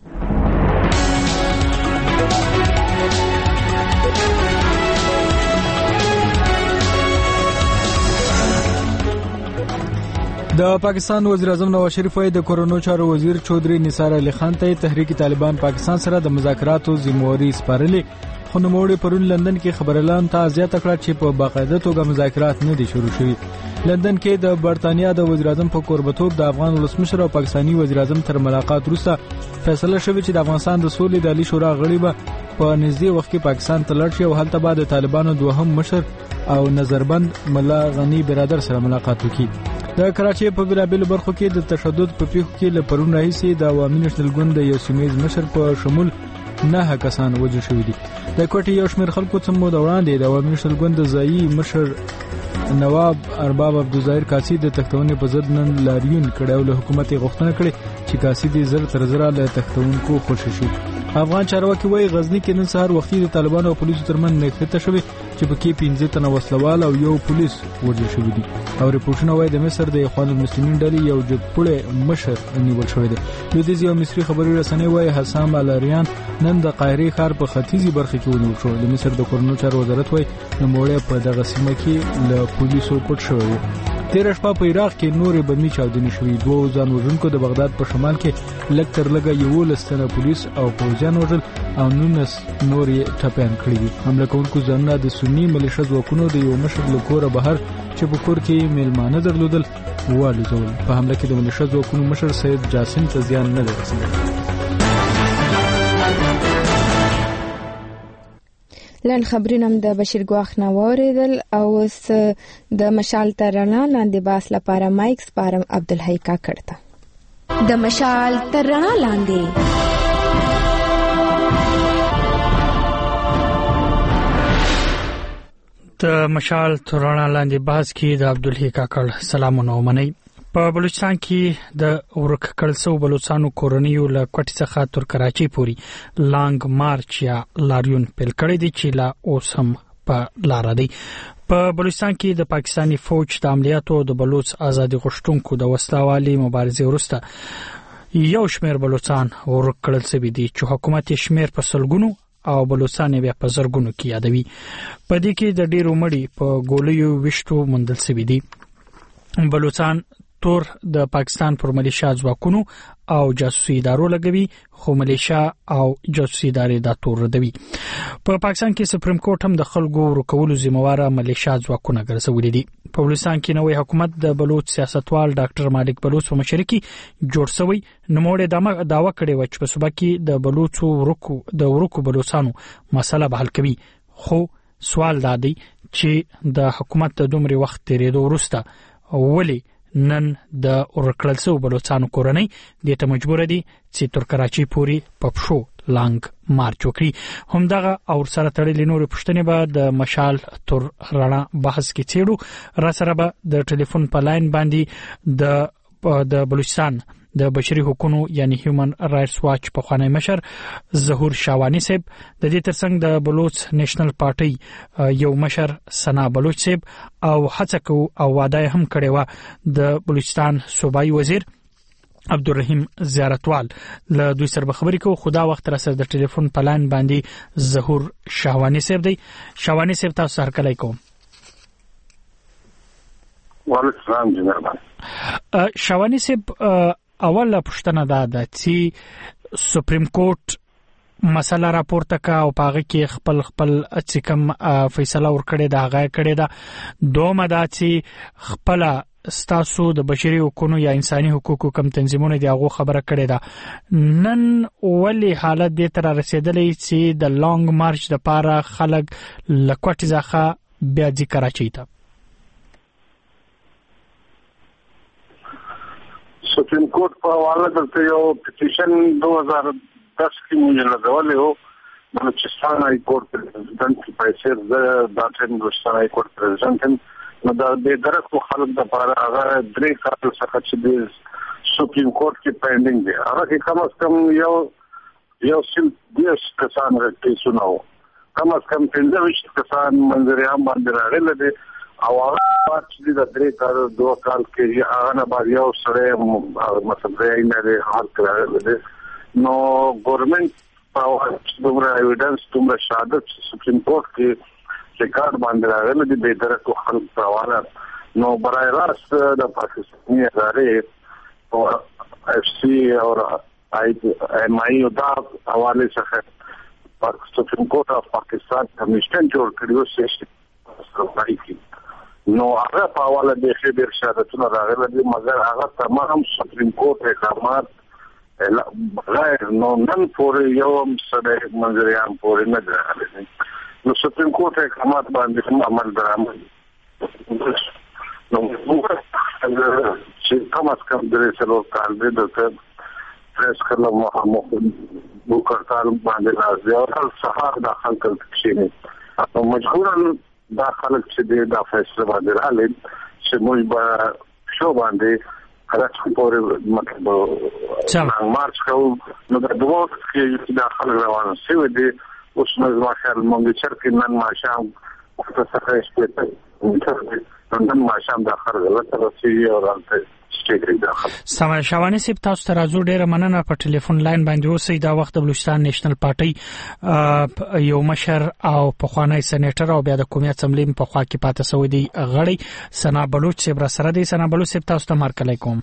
د پاکستان وزیر اعظم نواز شریف وايي د کورونو چارو وزیر چودري نثار علي خان ته تحریک طالبان پاکستان سره د مذاکراتو ذمہواری سپارلې. خو نوموړي پرون لندن کې خبريالان ته ازیات کړه چې په باقاعده توګه مذاکرات نه دي شروع شوي. لندن کې د برتانیا د وزیر اعظم په کوربتوب د افغان ولسمشر او پاکستاني وزیر اعظم تر ملاقات وروسته فیصله شوې چې د افغانستان د سولې د عالی شورا غړي به په نږدې وخت کې پاکستان ته لاړ شي او هلته به د طالبانو دوهم مشر او نظربند ملا غنی برادر سره ملاقات وکړي. د کراچۍ په بلابل برخو کې د تشدد په پیښو کې له پرون راهیسې د عوامي نېشنل ګوند د یو سیمه‌ییز مشر په شمول نه کسان وژل شوي دي. د کوټې یو شمېر خلکو څه موده وړاندې د عوامي نېشنل ګوند د ځایي مشر نواب ارباب عبدالظاهر کاسي د تختونې په ضد نن لاریون کړی او له حکومت غوښتنه کړې چې کاسي دې زر تر زره له تختونکو خوشی شي. افغان چارواکي وايي غزنی کې نن سهار وختي د طالبانو او پولیسو ترمنځ نښته شوې چې پکې پنځه تنه وسلوال او یو پولیس وژل شوی دي. او ریپورتونه وايي د مصر د اخوان المسلمین ډلې یو جګپوړی مشر نیول شوی دی. لویدیځ یو مصري خبري رسنۍ وايي حسام الاریان نن د قاهرې ښار په ختیځي برخه کې ونیول شو. د مصر د کورونو چارو وزارت وايي نوموړی په دغه سیمه کې له پولیسو پټ شوی و. تیر شپه په عراق کې نورې بمي چاودنې شوې. دوه ځان وژونکو د بغداد په شمال کې لږ تر لږه یولس تنه پولیس او پوځیان وژل او نونس نور یې ټپیان کړي دي. حمله کوونکو ځانونه د سني ملیشه ځواکونو د یو مشر له کوره بهر چې په کور کې میلمانه درلودل والوځول. په حمله کې د ملیشه ځواکونو مشر سید جاسم ته زیان نه دی رسیدلی. لن خبرونه د بشیر ګواخ نه واوریدل. او اوس د مشال ترانه لاندې باس لپاره مایک سپارم عبدالحی کاکړ ته. د مشال ترانه لاندې د مشال ترانه لاندې باس کې د عبدالحی کاکړ سلامونه ومنئ. په بلوچستان کې د ورک کړل شو بلوچستانو کورنیو له کوټې څخه تر کراچۍ پورې لانګ مارچ یا لاریون پیل کړی دی چې لا اوس هم په لار دی. په بلوچستان کې د پاکستاني فوج د عملیاتو د بلوچ ازادي غوښتونکو د وسلوالي مبارزې وروسته یو شمېر بلوچستان ورک کړل شوی دی چې حکومت یې شمېر په سلګونو او بلوچستان بیا په زرګونو کې یادوي. په دې کې د ډېرو مړي په ګولیو وشتو موندل شوی دی. بلوچستان تور د پاکستان پر ملیشیا ځواکونو او جاسوسي ادارو لګوي خو ملیشیا او جاسوسي ادارې دا تور ردوي. په پاکستان کې سپریم کورټ هم د خلکو ورکولو ذمہواره ملیشیا ځواکونه ګرځولي دي. په بلوچستان کې نوې حکومت د بلوچ سیاستوال ډاکټر مالک بلوچ په مشرۍ کې جوړ شوی. نوموړي داوا کړې و چې په صوبه کې د بلوچو ورکو د ورکو بلوچستانو مسله به حل کوي. خو سوال دا دی چې د حکومت د دومره وخت تیریدو وروسته ولې نن د اورکلسو بلوچستانو کورنۍ د ته مجبور دي چې تر کراچۍ پورې پپشو لانګ مارچ وکړي. همدغه او سره تړلې نور پښتنې به د مشال تر رڼا بحث کې چېړو. را سره به د ټلیفون په لاین باندې د د بلوچستان د بشري حقوقو یعنی هیومن رائټس واچ په خوانی مشر ظهور شاوانی صاحب، د دې ترڅنګ د بلوچ نېشنل پارټي یو مشر سنا بلوچ صاحب او هڅه کو او وعده هم کړې و د بلوچستان صوبایي وزیر عبدالرحیم زیارتوال له دوی سره خبرې کو. خدا وخت را سره د ټلیفون په لاین باندې ظهور شاوانی صاحب دی. شاوانی صاحب تاسو سره کله کوم وعلیکم السلام جناب. شاوانی صاحب اوله پښتنه دا ده چې سپریم کورټ مسله راپورته کا او پاغه کې خپل خپل چې کوم فیصله ورکړي دا غا کړي دا دومره دا چې خپل ستاسو د بشري حقوقو یا انساني حقوقو کم تنظیمونه دی هغه خبره کړې ده نن ولې حالت دې تر رسیدلې چې د لانګ مارچ د پاره خلک لکوټ ځخه بیا ځي کراچۍ ته سپریم کورټ په حواله درته یو پټیشن دو هزار دس کې موږ لګولې وو بلوچستان هاي کورټ پریزیدنت کی پیسې د داتن بلوچستان هاي کورټ پریزیدنت نو دا د درکو خلک د پاره هغه درې کال څخه چې د سپریم کورټ کې پینډینګ دی هغه کې کم از کم یو یو سل دیش کسان کیسونه وو کم از کم پنځه ویشت کسان منځریان باندې راغلي دي او هغه چې د درې کال دوه کال کې هغه نه باندې یو سره مسله یې نه لري حل کړل دي نو ګورنمنت په دومره ایویډنس دومره شهادت سپریم کورټ کې ریکارډ باندې راغلي دي به درکو خلک په حواله نو برای راست د پاکستاني ادارې او اف سی او آی ایم آی او دا حواله څخه پاکستان کورټ اف پاکستان کمیشن جوړ کړیو چې نو هغه په حواله د خبر شهادتونه راغلي دي مګر هغه تمام سپریم کورټ اقدامات غیر نو نن پورې یو سره منځریان پورې نه راغلي نو سپریم کورټ اقدامات باندې هم عمل درامل نو موږ چې کوم از کم درې څلور کال دې د پریس کله مخامخ وکړتال باندې راځي او هر سهار داخل کړل شي نو مجبورا داخل چې د فیصله باندې راغلي چې موږ به شو باندې کراچۍ پورې مطلب مارچ کوو نو د دوه کې داخل روان شي دي اوس نو ما خیال مونږ چې نن ما شام په څه سپېڅل نن ما شام د اخر غلط راځي او راځي سما شوانی سپ تاسو ته راځو ډیره مننه په ټلیفون لاین باندې اوسئ دا وخت بلوچستان نېشنل پارټي یو مشر او په خوانی سېنیټر او بیا د قومي اسمبلی په خوا کې پاتې سوی دی غړي سنا بلوچ سپ را سره دی سنا بلوچ سپ تاسو ته مارک علیکم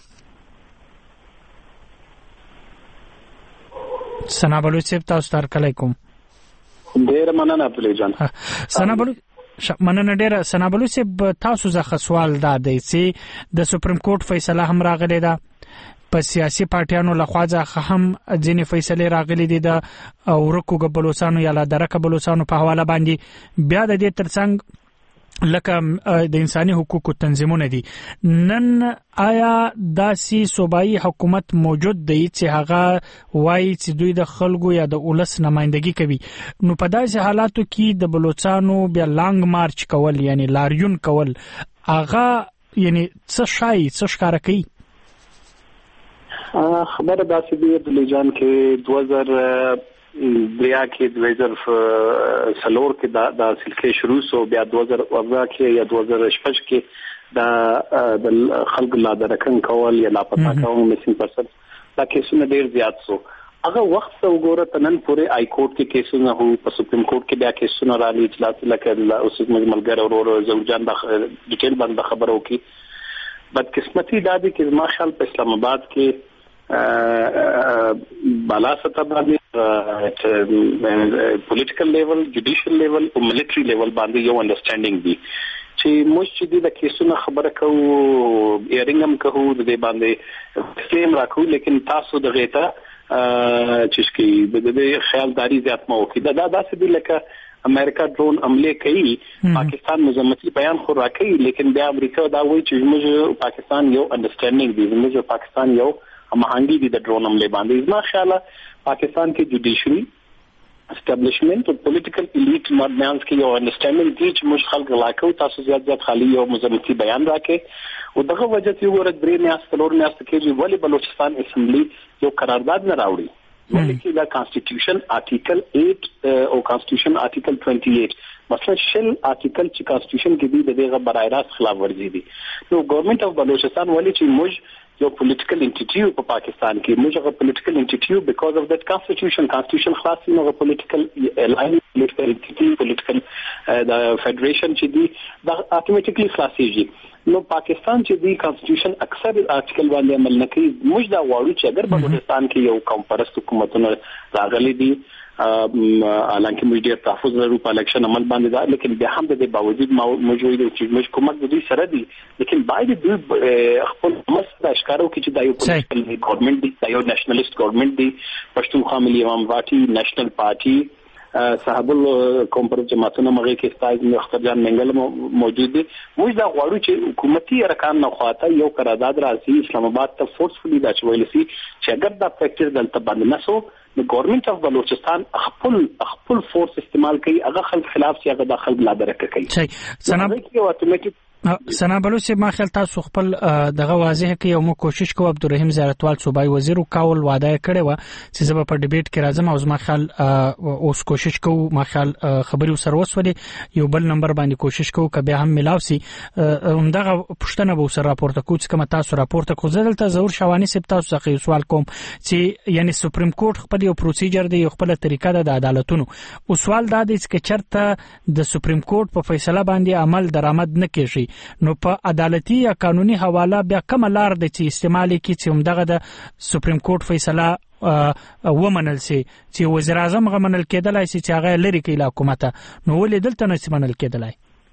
سنا بلوچ سپ تاسو ته مارک علیکم ډیره مننه پلی جان سنا بلوچ مننه ډیره سنابلو سب تاسو ځخه سوال دا دی چې د سپریم کورټ فیصله هم راغلی ده په سیاسي پارټیانو لخوا ځخه هم ځینې فیصله راغلي دي د ورکو بلوچستانو یا لا درکه بلوچستانو په حواله باندې بیا د دې ترڅنګ لکه د انساني حقوقو تنظیمونه دي نن آیا داسي صوبایي حکومت موجود دی چې هغه وایي چې دوی د خلکو یا د ولس نمائندګي کوي نو په داسې حالاتو کې د بلوچستانو بیا لانګ مارچ کول یعنی لاریون کول هغه یعنی څه شای څه ښکار کوي خبره داسې دی د لجان کې دوه هزار بیا کې دوه هزار سلور کې دا د سلسله شروع سو بیا دوه هزار اویا کې یا دوه هزار شپږ کې دا د خلق لا درکن کول یا لا پتا کول مسین پرسن دا کیسونه ډیر زیات سو هغه وخت څو ګوره تنن پورې آی کورټ کې کیسونه هو په سپریم کورټ کې بیا کیسونه را لې اجلاس لکه اوس ملګر اورو زوجان د ډیټیل باندې خبرو کې بدقسمتي دا دي چې ما خیال په اسلام آباد کې بالا سطح باندې پولیټیکل لیول جوډیشل لیول او ملټری لیول باندې یو انډرستانډینګ دی چې موږ چې د کیسونو خبره کوو ایرینګم کوو د دې باندې سیم راکو لیکن تاسو د غیته چې کی د دې خیالداري زیات مو کې دا داسې دی لکه امریکا ډرون حمله کوي پاکستان مزمتي بیان خو راکړي لیکن بیا امریکا دا وایي چې موږ پاکستان یو انډرستانډینګ دی موږ پاکستان یو هماهنګي دي د ډرون حمله باندې ما خیاله پاکستان کې جوډیشري اسټابلیشمنت او پولیټیکل الیټ مابینس کې یو انډرستانډینګ دی چې موږ خلک لاکو تاسو زیات زیات خالي یو مزمتي بیان راکې او دغه وجه ته یو ورځ درې میاشتې څلور میاشتې کې ولی بلوچستان اسمبلی یو قرارداد نه راوړي ولې چې دا کانسټیټیوشن آرټیکل eight او کانسټیټیوشن آرټیکل twenty-eight مثلا شل آرټیکل چې کانسټیټیوشن کې دی دغه برای راست خلاف ورزي دي نو ګورنمنت اف بلوچستان ولې چې موږ یو پولیټیکل انټیټیو په پاکستان کې موږ غو پولیټیکل انټیټیو بیکاز اف دټ کانسټیټیوشن کانسټیټیوشن خاص نو پولیټیکل الاین پولیټیکل انټیټیو پولیټیکل د فدریشن چې دی دا اتوماتیکلی خلاصيږي نو پاکستان چې دی کانسټیټیوشن اکثر آرټیکل باندې عمل نه کوي موږ دا غواړو چې اگر په پاکستان کې یو قوم پرست حکومتونه راغلي دي حالانکه موږ ډیر تحفظ لرو په الیکشن عمل باندې دا، لیکن بیا هم د دې باوجود موجود دي چې موږ کومک د دوی سره دي، لیکن باید دوی خپل مسله اشکارو کې چې دا یو پولیټیکل ګورنمنت دی، دا یو نېشنلیست ګورنمنت دی، پښتونخوا ملي عوام پارټي، نېشنل پارټي، صاحب الکونفرنس جماعتونه مغه کې استاد اختر جان منګل موجود دي. موږ دا غواړو چې حکومتي ارکان نه خواته یو قرارداد راځي اسلام آباد ته فورسفلی دا چې ویل سي چې اگر دا فیکټر دلته باندې نسو د ګورنمنت اف بلوچستان خپل خپل فورس استعمال کوي، هغه خلک خلاف چې هغه داخل بلا درکه کوي. صحیح سنا سنا بلوچ ما خیال تاسو خپل دغه واضح کوي او مو کوشش کوو عبدالرحیم زیارتوال صوبای وزیر او کاول وعده کړی و چې زه په ډیبیټ کې راځم او زما خیال اوس کوشش کوو ما خیال خبري سره وسولې یو بل نمبر باندې کوشش کوو ک بیا هم ملاو سي همدغه پښتنه به سره راپورته کوو چې کوم تاسو راپورته کوو. زه دلته زور شوانی سپ تاسو څخه سوال کوم چې یعنی سپریم کورټ خپل یو پروسیجر دی، خپل طریقه د عدالتونو او سوال دا دی چې چرته د سپریم کورټ په فیصله باندې عمل درآمد نه کیږي نو په عدالتي یا قانوني حواله بیا کوم لار د چې استعمال کی چې همدغه د سپریم کورټ فیصله ومنل سي چې وزیر اعظم غمنل کېدلای سي چې هغه لري کې حکومت نو ولې دلته نه منل کېدلای.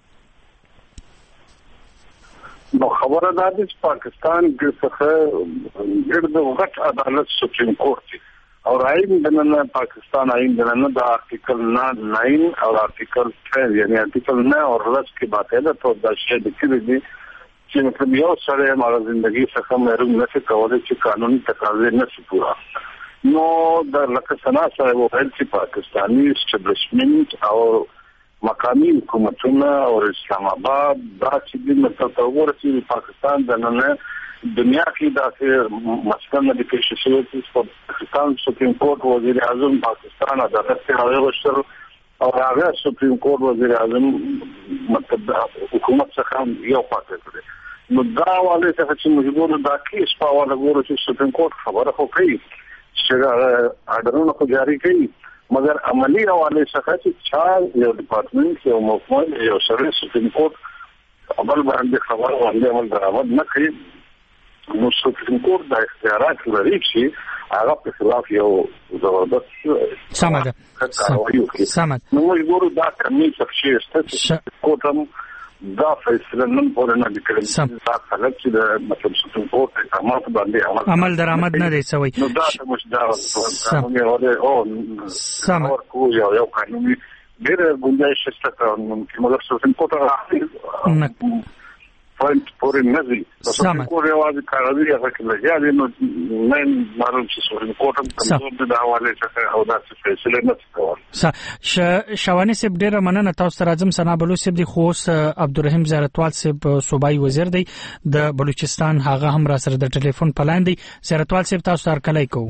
نو خبره ده چې پاکستان څخه ګرد وغټ عدالت سپریم کورټ اور آئین دننا پاکستان آئین دننا دا آرٹیکل نائن اور آرٹیکل ٹویلو یعنی آرٹیکل نائن اور رس کی باقاعدہ طور دا شیئر دکھی دی چې مطلب یو سره ہمارا زندگی څخه محروم نشي کولای چې قانوني تقاضے نشي پورا. نو دا لکه سنا سره وایي چې پاکستانی اسټابلیشمنت او مقامی حکومتونه او اسلام آباد دا چې د مطلب تور چې پاکستان دننه دنیا کی دا سے مسئلہ دی پیش شوی چې پاکستان سپریم کورټ وزیر اعظم پاکستان عدالت سے راوی وشتر اور هغه سپریم کورټ وزیر اعظم مطلب حکومت څخه یو پاتې کړی نو دا والے څه چې مجبور دا کیس په والا ګورو چې سپریم کورټ خبره خو کوي چې اډرونه خو جاری کوي مگر عملی حواله څخه چې چا یو ډپارټمنټ یو محکمه یو سره سپریم کورټ عمل باندې خبر باندې عمل درآمد نه کوي نو سپریم کورټ د اختیارات لري چې هغه په خلاف یو زبردست سمه ده سمه نو مجبور دا کمی شخصي است کوټم دا فیصله نن پورې نه لیکل دا خلک چې د مطلب سپریم کورټ اقدامات باندې عمل درآمد نه دی سوی نو دا مش دا قانوني او سمه کو یو یو قانوني ډېر گنجائش شته چې مګر سپریم کورټ پوینټ پورې نه دی سپریم کورټ یوازې کاروي هغه کې لګیا دي نو نن معلوم چې سپریم کورټ هم کمزور د حواله څخه او دا څه فیصله نه کوي. شوانی صاحب ډیره مننه تاسو ته راځم. سنا بلوچ صاحب دی خوست عبدالرحیم زیارتوال صاحب صوبایي وزیر دی د بلوچستان هغه هم را سره د ټلیفون پلان دی. زیارتوال صاحب تاسو ته کله کوو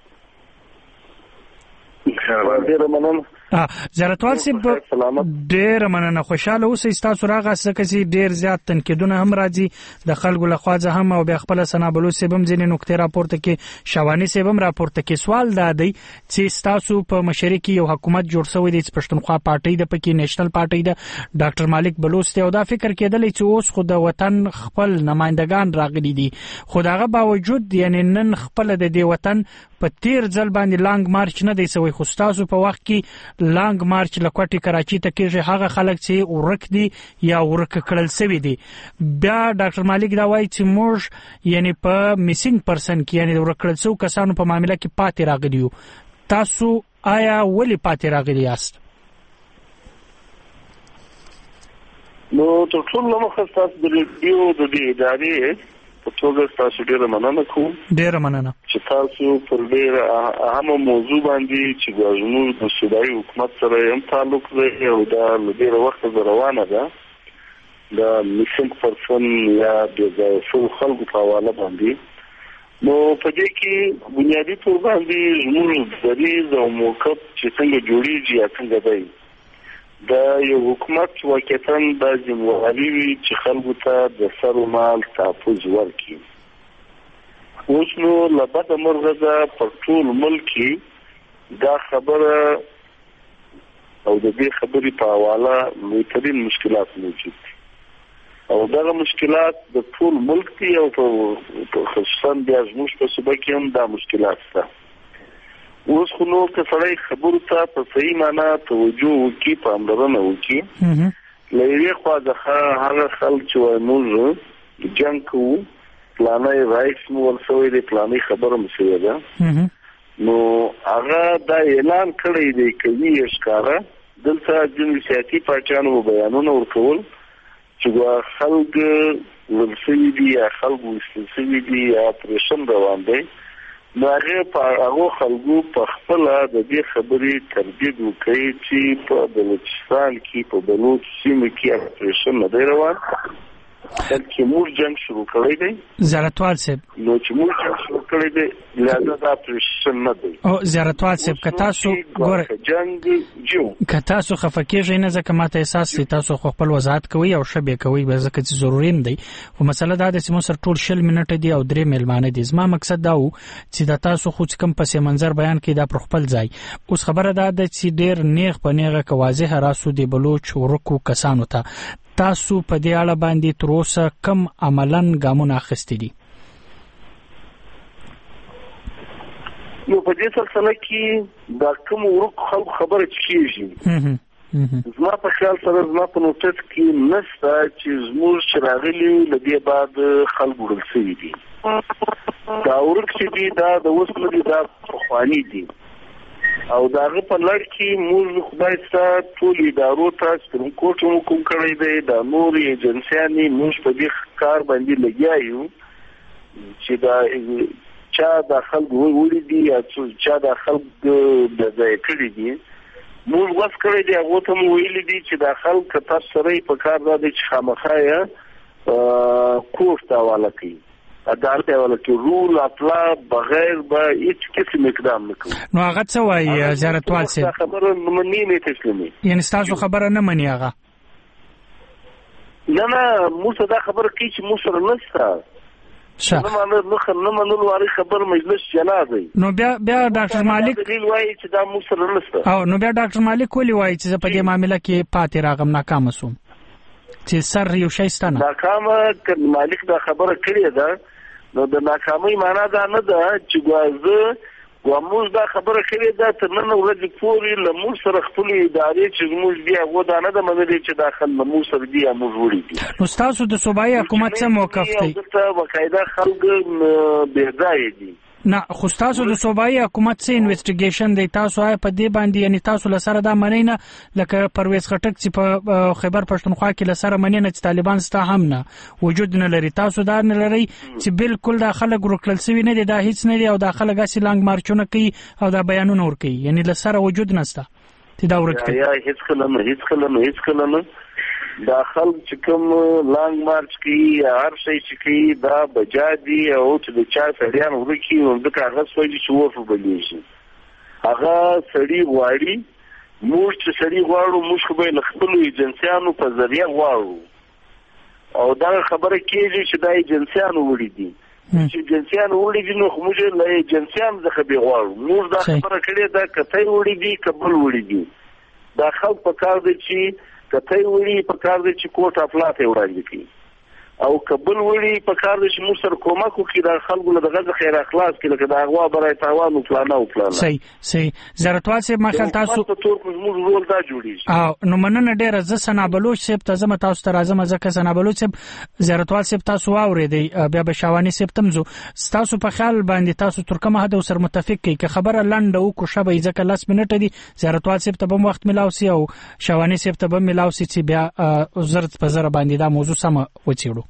ډیره مننه. زیارتوال صاحب ډیر مننه خوشاله اوسئ تاسو راغه سکه ډیر زیات تنقیدونه هم راځي د خلکو لخوا ځه هم او بیا خپل سنا بلوچ صاحب هم ځینې نقطې راپورته کې شوانی صاحب هم راپورته کې سوال دا دی چې تاسو په مشرقي یو حکومت جوړ شوی دی پښتونخوا پارټي د پکې نېشنل پارټي د ډاکټر مالک بلوچ ته او دا فکر کېدل چې اوس خو د وطن خپل نمائندگان راغلي دي خو داغه باوجود یعنی نن خپل د دې وطن په تیر ځل باندې لانګ مارچ نه دی سوی خو تاسو په وخت کې لانګ مارچ لکوټي کراچي ته کېږي هغه خلک چې ورک دي یا ورک کړل سوي دي. بیا ډاکټر مالک دا وایي چې موږ یعنی په میسینګ پرسن کې یعنی ورک کړل سو کسانو په معاملې کې پاتې راغلي یو. تاسو آیا ولې پاتې راغلي یاست؟ نو تر ټولو مخکې تاسو د ریډیو د دې ادارې په توګه تاسو ډیره مننه کوم. ډیره مننه چې تاسو پر ډیره اهمه موضوع باندې چې زموږ د صوبایي حکومت سره هم تعلق لري او دا ډیره وخت روانه ده د میسینګ پرسن یا د ټول خلکو په حواله باندې نو په دې کې بنیادی تور باندې زموږ دریز او موقف چې څنګه جوړیږي یا څنګه دی دا یو حکومت واقعاً د جمهوریت وی چې خلکو ته د سر او مال تحفظ ورکړي. اوس نو لبد مرغه په ټول ملک دا خبره او د دې خبرې په حواله لویترین مشکلات موجود دي او دا مشکلات د ټول ملک دي او په خصوصا د ازموش په صوبه کې هم دا مشکلات شته. اوس خو نو که سړی خبرو ته په صحیح معنا توجه وکړي پاملرنه وکړي له یوې خوا څخه هغه خلک چې وایي موږ جنګ کوو پلانای رایټس مو ورسوي دی پلانای خبره مو شوې ده نو هغه دا اعلان کړی دی کوي ښکاره دلته ځینې سیاسي پاچانو بیانونه ورکول چې خلک ورسوي دي یا خلک ویستل شوي دي یا اپریشن روان دی نو هغه په هغه خلکو په خپل د دې خبرې تردید وکړي چې په بلوچستان کې په بلوچ سیمه کې اپریشن نه دی روان چې موږ جنگ شروع کړی دی زیارتوال صاحب نو چې موږ جنگ شروع کړی دی لازم دا اپریشن نه دی او زیارتوال صاحب که تاسو ګوره جنگ جو که تاسو خفه کېږئ نه ځکه ماته احساس دی تاسو خپل وضاحت کوئ او ښه به کوئ ځکه چې ضروري نه دی خو مسله دا ده چې موږ سره ټول شل منټه دي او درې میلمانه دي زما مقصد دا و چې دا تاسو خو کوم پس منظر بیان کړئ دا پر خپل ځای اوس خبره دا ده چې ډېر نیغ په نیغه که واضح راسو د بلوچ ورکو کسانو ته تاسو په دې اړه باندې تر اوسه کم عملاً ګامونه اخیستي دي نو په دې سلسله کې دا کوم ورک خلک خبره کیږي زما په خیال سره زما په نوټس کې نشته چې زموږ چې راغلي له دې بعد خلک وړل شوي دي دا ورک چې دي دا د اوس نه دي دا پخواني دي او دا غو په لړ کې موږ خدای ستاسو ټول ادارو ته سپریم کورټ مو کوم کړی دی دا نور ایجنسیانې موږ په دې کار باندې لګیا یو چې دا چا د خلکو وړي دي یا چا د خلکو د ځای کړی دي موږ واس کړی دی هغه ته مو ویلي دي چې د خلکو تاسو سره په کار دا دي چې خامخا کوټ ته حواله کوي عدالت ولا کې رول اطلاع بغیر به هیڅ قسم اقدام نکوي نو هغه څه وایي زیارتوال صاحب خبره منی نه تسلیمي یعنی تاسو خبره نه منی هغه نه نه موږ دا خبره کوي چې موږ سره نشته نه مانه مخ نه منلو واري خبر مجلس جنازي نو بیا بیا ډاکټر مالک دلیل وایي چې دا موږ سره نشته او نو بیا ډاکټر مالک ولي وایي چې په دې معاملې کې پاتې راغم ناکام شوم چې سر یو شي ستنه ناکامه ک مالک دا خبره کړې ده نو د ناکامۍ معنا دا نه ده چې ګوازه وموږ دا خبره کړې ده تر نن ورځې پورې له موږ سره خپل ادارې چې موږ بیا و دا نه ده منلې چې داخل له موږ سره دی موږ وړي دي نو تاسو د صوبایي حکومت څخه موقف دی دا باقاعده خلک بې ځای دي نه خو تاسو د صوبایي حکومت څخه انویسټیګیشن دی تاسو آی په دې باندې یعنی تاسو لسره دا منئ نه لکه پرویز خټک چې په خیبر پښتونخوا کې لسره منئ نه چې طالبان ستا هم نه وجود نه لري تاسو دا نه لري چې بالکل دا خلک ورکړل شوی نه دي دا هیڅ نه دي او دا خلک اسی لانګ مارچونه کوي او دا بیانونه ورکوي یعنی لسره وجود نشته چې دا ورکړي یا هیڅ کله نه هیڅ کله نه هیڅ کله نه دا خلک چې کوم لانګ مارچ کوي هر شي چې کوي دا بجادي او چې د چا سړیان ورکی نو د هغه سوي چې وفو بلیږي هغه سړی غواړي موږ چې سړی غواړو موږ خو به خپل ایجنسیانو په ذریعہ غواړو او دا خبره کېږي چې دا ایجنسیانو وړي دي چې ایجنسیانو وړي دي نو موږ له ایجنسیانو څخه به غواړو موږ دا خبره کړې ده کته وړي دي قبول وړي دي دا خلک په کار دي چې کته وړي په کار دي چې کوټه افلاته وړاندې کوي او قبول وړي په کار دي چې موږ سره کومک وکړي د خلکو له دغه خیر اخلاص کې لکه دا غوا برای تاوان او پلان او پلان صحیح صحیح زرتوال صاحب ما خل تاسو په تور موږ رول دا جوړیږي او نو مننه ډیره ز سنا بلوچ صاحب ته زما تاسو ته راځم ځکه سنا بلوچ صاحب زرتوال صاحب تاسو اوریدي بیا به شاوانی صاحب تمزو تاسو په خیال باندې تاسو تر کومه حد سره متفق کی که خبره لنډه او کو شبې ځکه لاس منټه دي زرتوال صاحب ته به وخت ملاوي او شاوانی صاحب ته به ملاوي چې بیا زرت په زره باندې دا موضوع سم وچیړو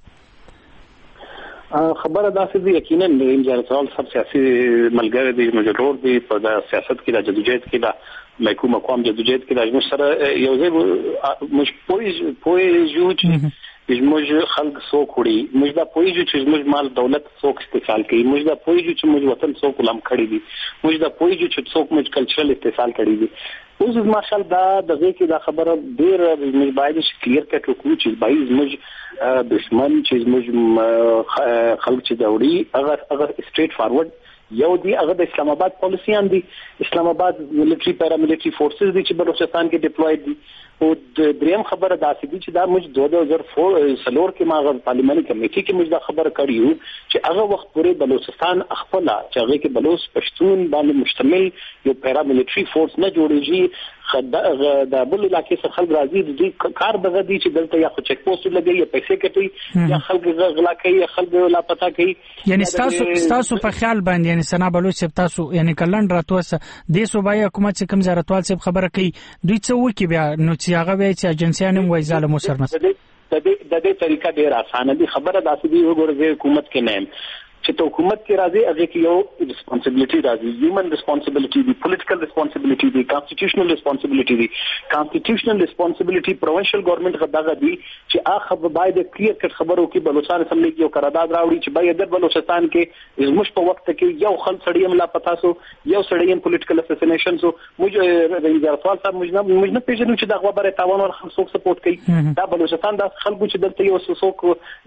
خبره داسې دي یقینا د جنرال سب سیاسي ملګری دی مجرور دی په د سیاست کې د جدوجہد کې د محکومه قوم جدوجہد کې د مشره یو ځای مش پوي پوي جو چې موږ خلق سو کړی موږ دا پوي جو چې موږ مال دولت څوک استعمال کوي موږ دا پوي جو چې موږ وطن څوک لم کړی دي موږ دا پوي جو چې څوک موږ کلچرل استعمال کړی دي اوس ماشال دا دغه کې دا خبره ډیر موږ باید چې کلیر کټ وکړو چې باید موږ دشمن چې موږ خلک چې داوري اگر اگر سټریټ فارورډ یو دی هغه د اسلام آباد پالیسیان دي اسلام آباد ملټری پیراملټری فورسز دي چې بلوچستان کې ډیپلوید دي او د دریم خبره دا سدي چې دا موږ دوه هزار څلور کې ما غو پارلیماني کمیټې کې موږ دا خبره کړیو چې هغه وخت پورې بلوچستان خپل چې هغه کې بلوچ پښتون باندې مشتمل یو پیراملیټري فورس نه جوړیږي د بل علاقې څخه خلک راځي د دې کار دغه دي چې دلته یا خو چک پوسټ لګي یا پیسې کټي یا خلک غلا کوي یا خلک لا پتا کوي یعنی تاسو تاسو په خیال باندې یعنی سنا بلوچ تاسو یعنی کلن راتوسه د صوبایي حکومت چې کوم زارتوال صاحب خبره کوي دوی څه وکي بیا نو چې هغه وایي چې ایجنسیانو وایي ظالم سرنس د دې د دې طریقه ډیر اسانه دي خبره داسې دی وګورئ حکومت کې نه چې ته حکومت کې راځي هغه کې یو ریسپانسیبিলিټي راځي هیومن ریسپانسیبিলিټي دی پولیټیکل ریسپانسیبিলিټي دی کانسټیټیوشنل ریسپانسیبিলিټي دی کانسټیټیوشنل ریسپانسیبিলিټي پروینشل ګورنمنت غداغه دی چې اخر باید کلیر کټ خبرو کې بلوچستان اسمبلی کې یو قرارداد راوړي چې باید د بلوچستان کې زموږ په وخت کې یو خل سړی هم لا پتا سو یو سړی هم پولیټیکل اساسینیشن سو موږ رئیس صاحب موږ نه موږ نه پیژنو چې دا خبره تاوان ور خلک سپورټ کوي دا بلوچستان د خلکو چې دلته یو څوک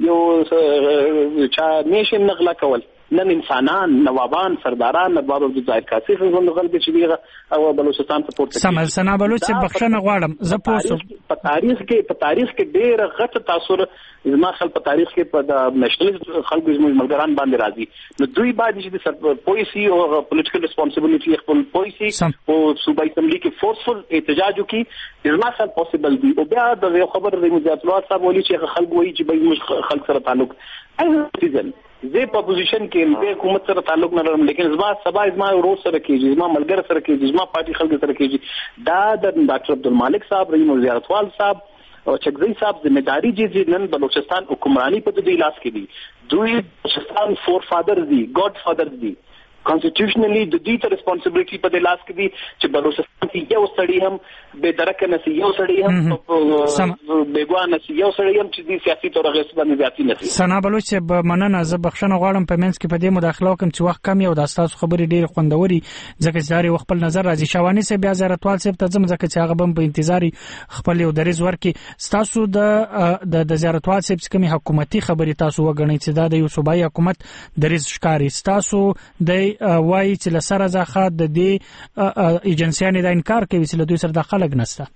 یو چا نیشن نغلا کول نن انسانان نوابان سرداران نواب عبد ظاهر کاسي څنګه غلط چې دیغه او بلوچستان سپورټ کوي سم سنا بلوچ بخښنه غواړم زه پوسټ په تاریخ کې په تاریخ کې ډېر غټ تاثیر زما خل په تاریخ کې په د نېشنل خلکو زموږ ملګران باندې راځي نو دوی باندې چې د پولیسي او پولیټیکل ریسپانسیبিলিټي خپل پولیسي او صوبایي اسمبلی کې فورسفل احتجاج وکي زما خل پوسیبل دی او بیا د خبر د مجاهد الله صاحب ولي چې خلک وایي چې به خلک سره تعلق ایزن زه په پوزیشن کې د حکومت سره تعلق نه لرم لیکن زما سبا زما ورور سره کېږي زما ملګر سره کېږي زما پارټي خلک سره کېږي دا د ډاکټر عبدالمالک صاحب رحیم زیارتوال صاحب او چکزی صاحب ذمہداری جی جی نن بلوچستان حکمرانی په دې لاس کې دي دوی بلوچستان فور فادر دي ګاډ فادر دي کانسټیټیوشنلی د دې ته ریسپانسیبিলিټي په دې لاس کې دي چې بلوچستان کې یو سړی هم به درک نه سي یو سړی هم بیګوان نه سي یو سړی هم چې د سیاسي تور غیس باندې ذاتی نه سي سنا بلوچ به مننه زه بخښنه غواړم په منځ کې په دې مداخله کوم چې وخت کم یو د تاسو خبرې ډېر خوندوري ځکه چې داري خپل نظر راځي شوانی سه بیا زرتوال سه ته ځم ځکه چې هغه بم په انتظار خپل یو دریز ورکي تاسو د د زرتوال سه کومي حکومتي خبرې تاسو وګڼئ چې دا د یو صوبایي حکومت دریز ښکاری تاسو د وایي چې لسره ځخه د دې ایجنسیانو دا انکار کوي چې له دوی سره د خلک نشته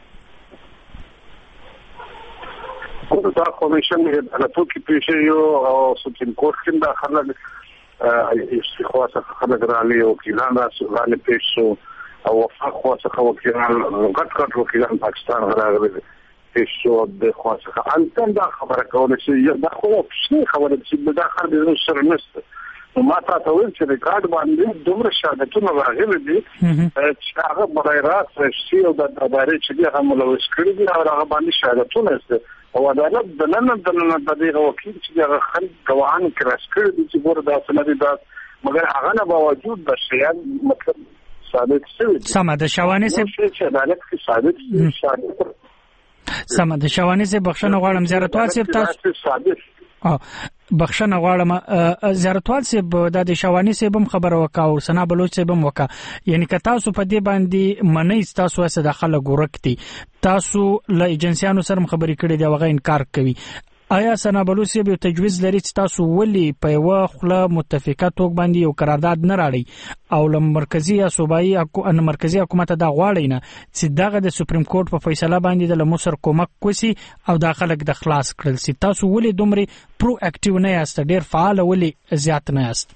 کوم دا کمیشن د عدالتو کې پیښ یو او سپریم کورټ کې دا خلک استخواصه خلک رالی او کلان راځي پیښ شو او وفاق خاصه وکیلان غټ غټ وکیلان پاکستان راغلي پیښ شو د خاصه انتم دا خبره کوله چې دا خو څه خبره چې دا خبره د سر نشته نو ما تاسو ول چې ریکارډ باندې دومره شاهدتونه راغلي دي چې هغه برایرات راشي او د ادارې چې هغه ملوث کړي دي او هغه باندې شاهدتونه است او عدالت د نن د نن د دې وکیل چې هغه خلک ګواهان کراس کړي دي چې ګور دا سندې دا مګر هغه نه باوجود د شیان مطلب ثابت شوی سم د شوانی سه چې عدالت کې ثابت شوی سم د شوانی سه بخښنه غواړم زیارتوال سه تاسو ثابت بخښنه غواړم زیارتوال صاحب د شوانی صاحب هم خبره وکاو سنا بلوچ صاحب هم وکا یعنی که تاسو په دې باندې منئ تاسو سره د خلک ورکتي تاسو له ایجنسیانو سره خبرې کړې دی هغه انکار کوي آیا سنا بلوچ صاحب یو تجویز لري چې تاسو ولي په یو خله متفقه توګ باندې یو قرارداد نه راړي او له مرکزی یا صوبایي ان مرکزی حکومت دا غواړي نه چې دغه د سپریم کورټ په فیصله باندې د مصر کومک کوسي او د خلک د خلاص کړل سي تاسو ولي دومره پرو اکټیو نه یاست ډیر فعال ولي زیات نه یاست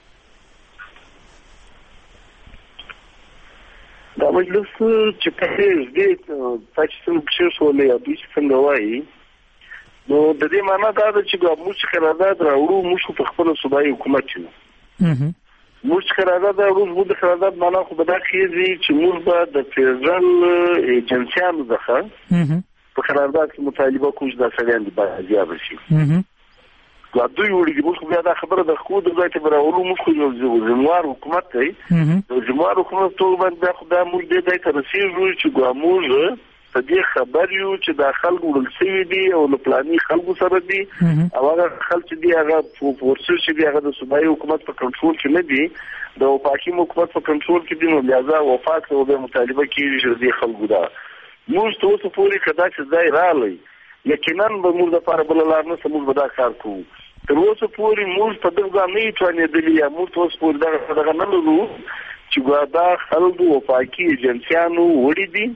دا مجلس چې په دې تاسو څنګه شولې او د څنګه وایي نو د دې معنا دا ده چې موږ قرارداد راوړو موږ په خپل صوبایي حکومت یو موږ قرارداد راوړو موږ د قرارداد معنا خو به دا کېږي چې موږ به د فدرال ایجنسیانو څخه په قرارداد کې مطالبه کوو چې دا سړیان دي باید زیات شي دا دوی وړي موږ بیا دا خبره د خو د ځای ته راوړو موږ یو زموار حکومت دی د زموار حکومت ټول باندې خدای موږ دې ځای ته رسیږو چې ګواموږ په دې خبر یو چې د خلکو ورلسوي دي او له پلاني خلکو سره دي او هغه خلک چې دی هغه فورسز چې دی هغه د صوبایي حکومت په کنټرول کې نه دي د وفاقي حکومت په کنټرول کې دي نو لہذا وفاق او د مطالبه کیږي چې د خلکو دا موږ ته اوس پوری کدا چې ځای رالی یقینا به موږ د لپاره بل لار نه سمون به دا کار کوو تر اوسه پوری موږ په دغه نه توانې دلی یا موږ اوس پوری دغه دغه نه لرو چې دا خلکو وفاقي ایجنسیانو وړي دي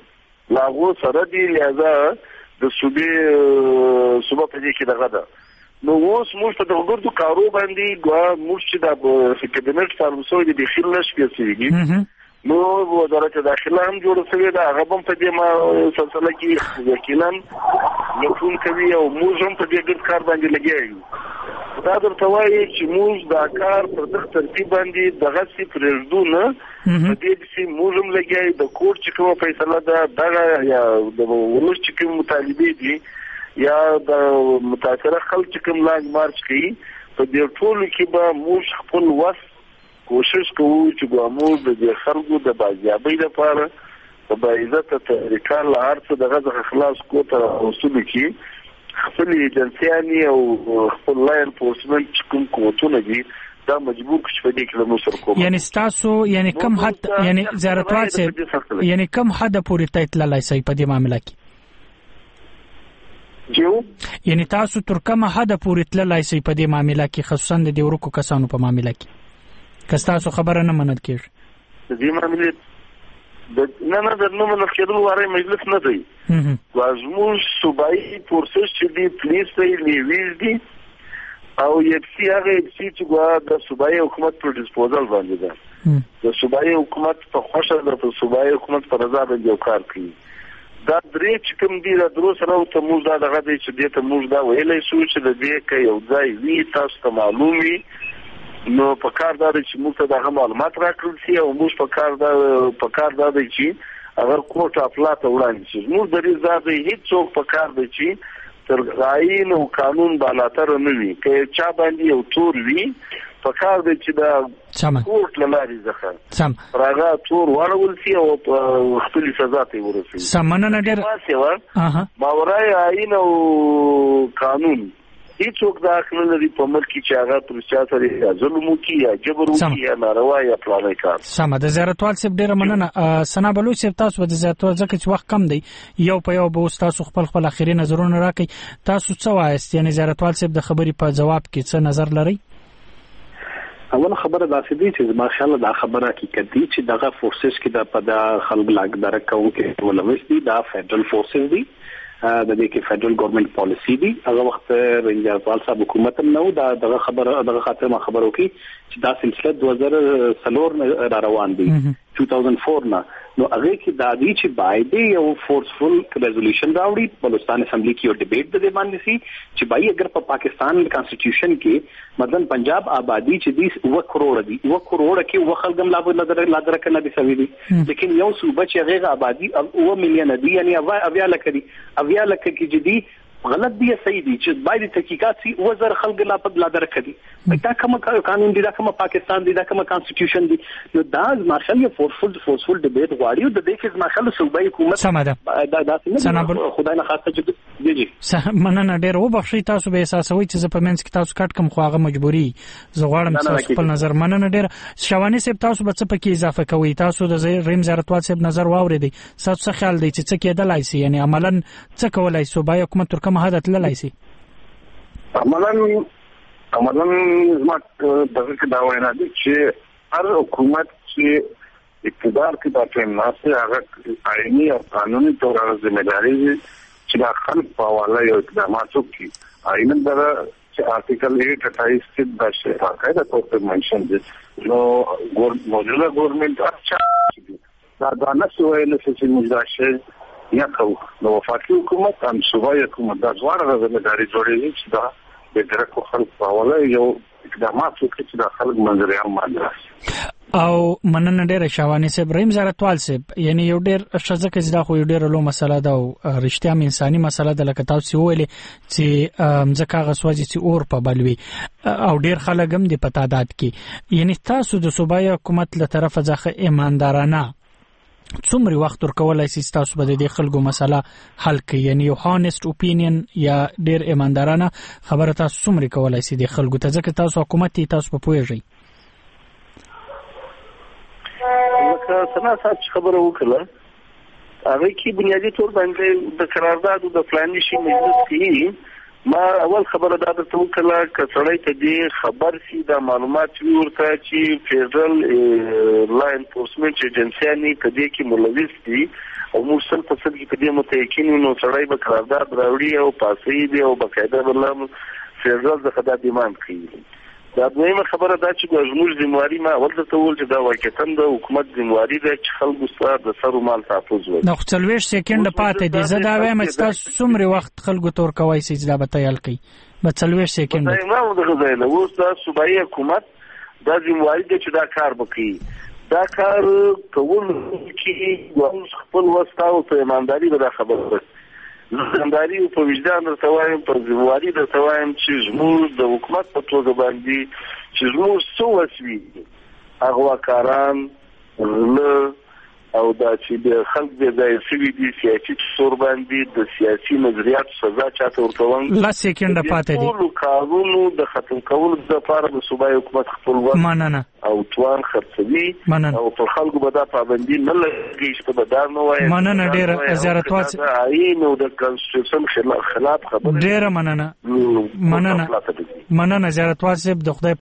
لاغو سره دی لہذا د صوبې صوبه په دې کې دغه ده. نو اوس موږ په دغه ګردو کارو باندې ګوا موږ چې د کابینټ فارمسوي د بخیل نش پیسېږي نو وزارت داخله هم جوړ شوې ده هغه هم په دې ما سلسله کې وکیلان نفون کوي او موږ هم په دې ګرد کار باندې لګیږو. دا درته وایي چې موږ دا کار پر دغه ترتیب باندې دغه سي پرېږدو نه په دې چې موږ هم لګیږو د کوټ چې کومه فیصله ده دغه یا د ولس چې کوم مطالبه دي یا د متاثره خلک کوم لاګ مارچ کوي په دې ټول کې به موږ خپل وس کوشش کوو چې موږ د دې خلکو د بازیابۍ لپاره د باعزت طریقه له هر څه دغه څخه خلاص کو تر اصول کې خپل ایجنسیاني او خپل لا انفورسمنت کوم قوتونه دي دا مجبور کړي په دې کې له مصر کوم یعنی تاسو یعنی کم حد یعنی زیارتوال سے یعنی کم حد پورې تایید لای سي په دې معاملې کې جو یعنی تاسو تر کومه حد پورې تللای سي په دې معاملې کې خصوصا د دې ورکو کسانو په معاملې کې که تاسو خبره نه منل کېږي د دې معاملې د نه نه د نو منل کېدل واره مجلس نه دی وازموږ صوبایي فورسز چې دی پولیس دی لیویز دی او یې سی هغه چې چې د صوبایي حکومت پر ډیسپوزل باندې ده د صوبایي حکومت په خوښه ده په صوبایي حکومت پر رضا باندې کار کوي. دا درې چې کوم دي د درو سره ته موږ دا دغه دی چې دې ته موږ دا ویلای شو چې د دې کې یو ځای وی تاسو ته معلوم وي نو په کار دا چې موږ ته دغه معلومات راکړل شي او موږ په کار دا په کار دا چې اگر کوټه افلاته وړاندې شي موږ د دې ځای هیڅ څوک په کار دی چې تر آئین او قانون بالاتر نه وي که چا باندې یو تور وي په کار دی چې دا کوټ لاري ځخه سم راغه تور ورول شي او خپل سزا ته ورسي سمنه نه ډېر اها باورای آئین او قانون هیڅوک دا خپل لري په ملک چې هغه پر چا سره ظلم وکي یا جبر وکي یا ناروا یا پلانای کار سم د زیارتوال سپ ډېر مننه سنا بلو سپ تاسو د زیارتوال ځکه چې وخت کم دی یو په یو به تاسو خپل خپل اخیری نظرونه راکړي تاسو څه وایست یعنی زیارتوال سپ د خبرې په جواب کې څه نظر لري؟ اول خبره دا سدي چې ما خیال دا خبره حقیقت دي چې دغه فورسز کې د په د خلک لاګ درکو کې ولوي دي دا فدرل فورسز دي د دې کې فدرل ګورنمنت پالیسی دي هغه وخت رنجر پال صاحب حکومت نو دا دغه خبره دغه خاطر ما خبرو کې چې دا سلسله دوه هزار څلور را روان دي دوه هزار چهار نه نو هغه کې دا دي چې باید یو فورسفل ریزولوشن راوړي بلوچستان اسمبلی کې یو ډیبیټ د دې باندې سي چې بای اگر په پاکستان کانسټیټیوشن کې مثلا پنجاب آبادی چې دي و کروڑ دي و کروڑ کې و خلګم لا بدل لا درکنه دي سوي دي لیکن یو صوبه چې هغه آبادی او مليون دي یعنی اویا لک دي اویا لک کې جدي غلط دی صحیح دی چې باید تحقیقات سي وزر خلق لا په لا درکړي دا کوم قانون دی دا کوم پاکستان دی دا کوم کانسټیټیوشن دی نو دا مارشل یو فورسفل فورسفل ډیبیټ غواړي او د دې کې مارشل صوبایي حکومت دا دا څنګه خدای نه خاصه چې دی جی مننه ډېر وبخښئ تاسو به احساسوي چې زه په منځ کې تاسو کټ کوم خو هغه مجبوري زه غواړم تاسو خپل نظر مننه ډېر شوانی صاحب تاسو به څه پکې اضافه کوي تاسو د ریم زیارتوال صاحب نظر واورېدي تاسو څه خیال دی چې څه کېدلای شي یعنی عملاً څه کولای صوبایي حکومت تر کومه حد تللای شي عملاً عملاً زما دغه کې دا وینا دي چې هر حکومت چې اقتدار کې د ټیم ناسه هغه آئینی او قانوني تور ځمېداري چې د خلک په حواله یو اقدامات وکړي آئین دغه چې آرټیکل اټ اٹھائیس کې د شفاقت د تور په منشن دي نو موجوده ګورنمنت اچھا دا دا نه سوې نه چې موږ یا کو نو وفاقي حکومت هم صوبایي حکومت د ځوړ ځمېداري جوړېږي چې دا د درکو خلک په حواله یو اقدامات وکړي چې د خلک منځري هم باندې او مننه ډېر شوانی صاحب رحیم زارتوال صاحب یعنی یو ډېر شزه کې دا خو یو ډېر لو مسله ده او رښتیا م انساني مسله ده لکه تاسو ویلي چې ځکه غسوځي چې اور په بلوي او ډېر خلک هم د پتادات کې یعنی تاسو د صوبایي حکومت له طرفه ځخه ایماندارانه څومره وخت ورکولای شي تاسو به د خلکو مسله حل کړئ یعنی یو هانست اپینین یا ډېر ایماندارانه خبره تاسو څومره کولای شي د خلکو ته ځکه تاسو حکومت تاسو په پوهیږئ لکه سنا صاحب خبره وکړه هغه کې بنیادی تور باندې د قرارداد د پلان شي مجلس کې ما اول خبره دا درته وکړه چې سړی ته دې خبر سي دا معلومات ورته چې فدرال لا انفورسمنت ایجنسي په دې کې ملوث دي او موږ سم په څه کې په دې متأکد نو سړی به قرارداد راوړي او پاسې دی او بقاعده بل فدرال د خدای دیماند کوي. دا دویمه خبره دا چې زموږ ذمہواری ما ولته ټول چې دا واقعا د حکومت ذمہواری ده چې خلکو سره د سر مال تحفظ وکړي. نو څلوېښت سکند پاتې دي زه دا وایم چې تاسو څومره وخت خلکو تور کوي چې دا به تیال کوي به څلوېښت سکند دا نه ودغه نه اوس دا صوبایي حکومت دا ذمہواری ده چې دا کار وکړي. دا کار کول چې موږ خپل وستا او په ایمانداري به خبره ده. زموږ په وجدان درته وایم په ذمہواری درته وایم چې زموږ د حکومت په توګه باندې چې زموږ څو وسوي اغواکاران له او دا چې د خلک د ځای سوي دي سیاسي څور باندې د سیاسي نظریات سزا چاته ورکوم لا سکند پاتې دي ټول قانونو د ختم کولو لپاره د صوبایي حکومت خپل وخت مننه او توان خرڅوي او پر خلکو به دا پابندي نه لګي چې په دار نه وایي مننه ډیره زیارتوات عین او د کانسټیټیوشن خلاف خبره ډیره مننه مننه مننه زیارتوات صاحب د خدای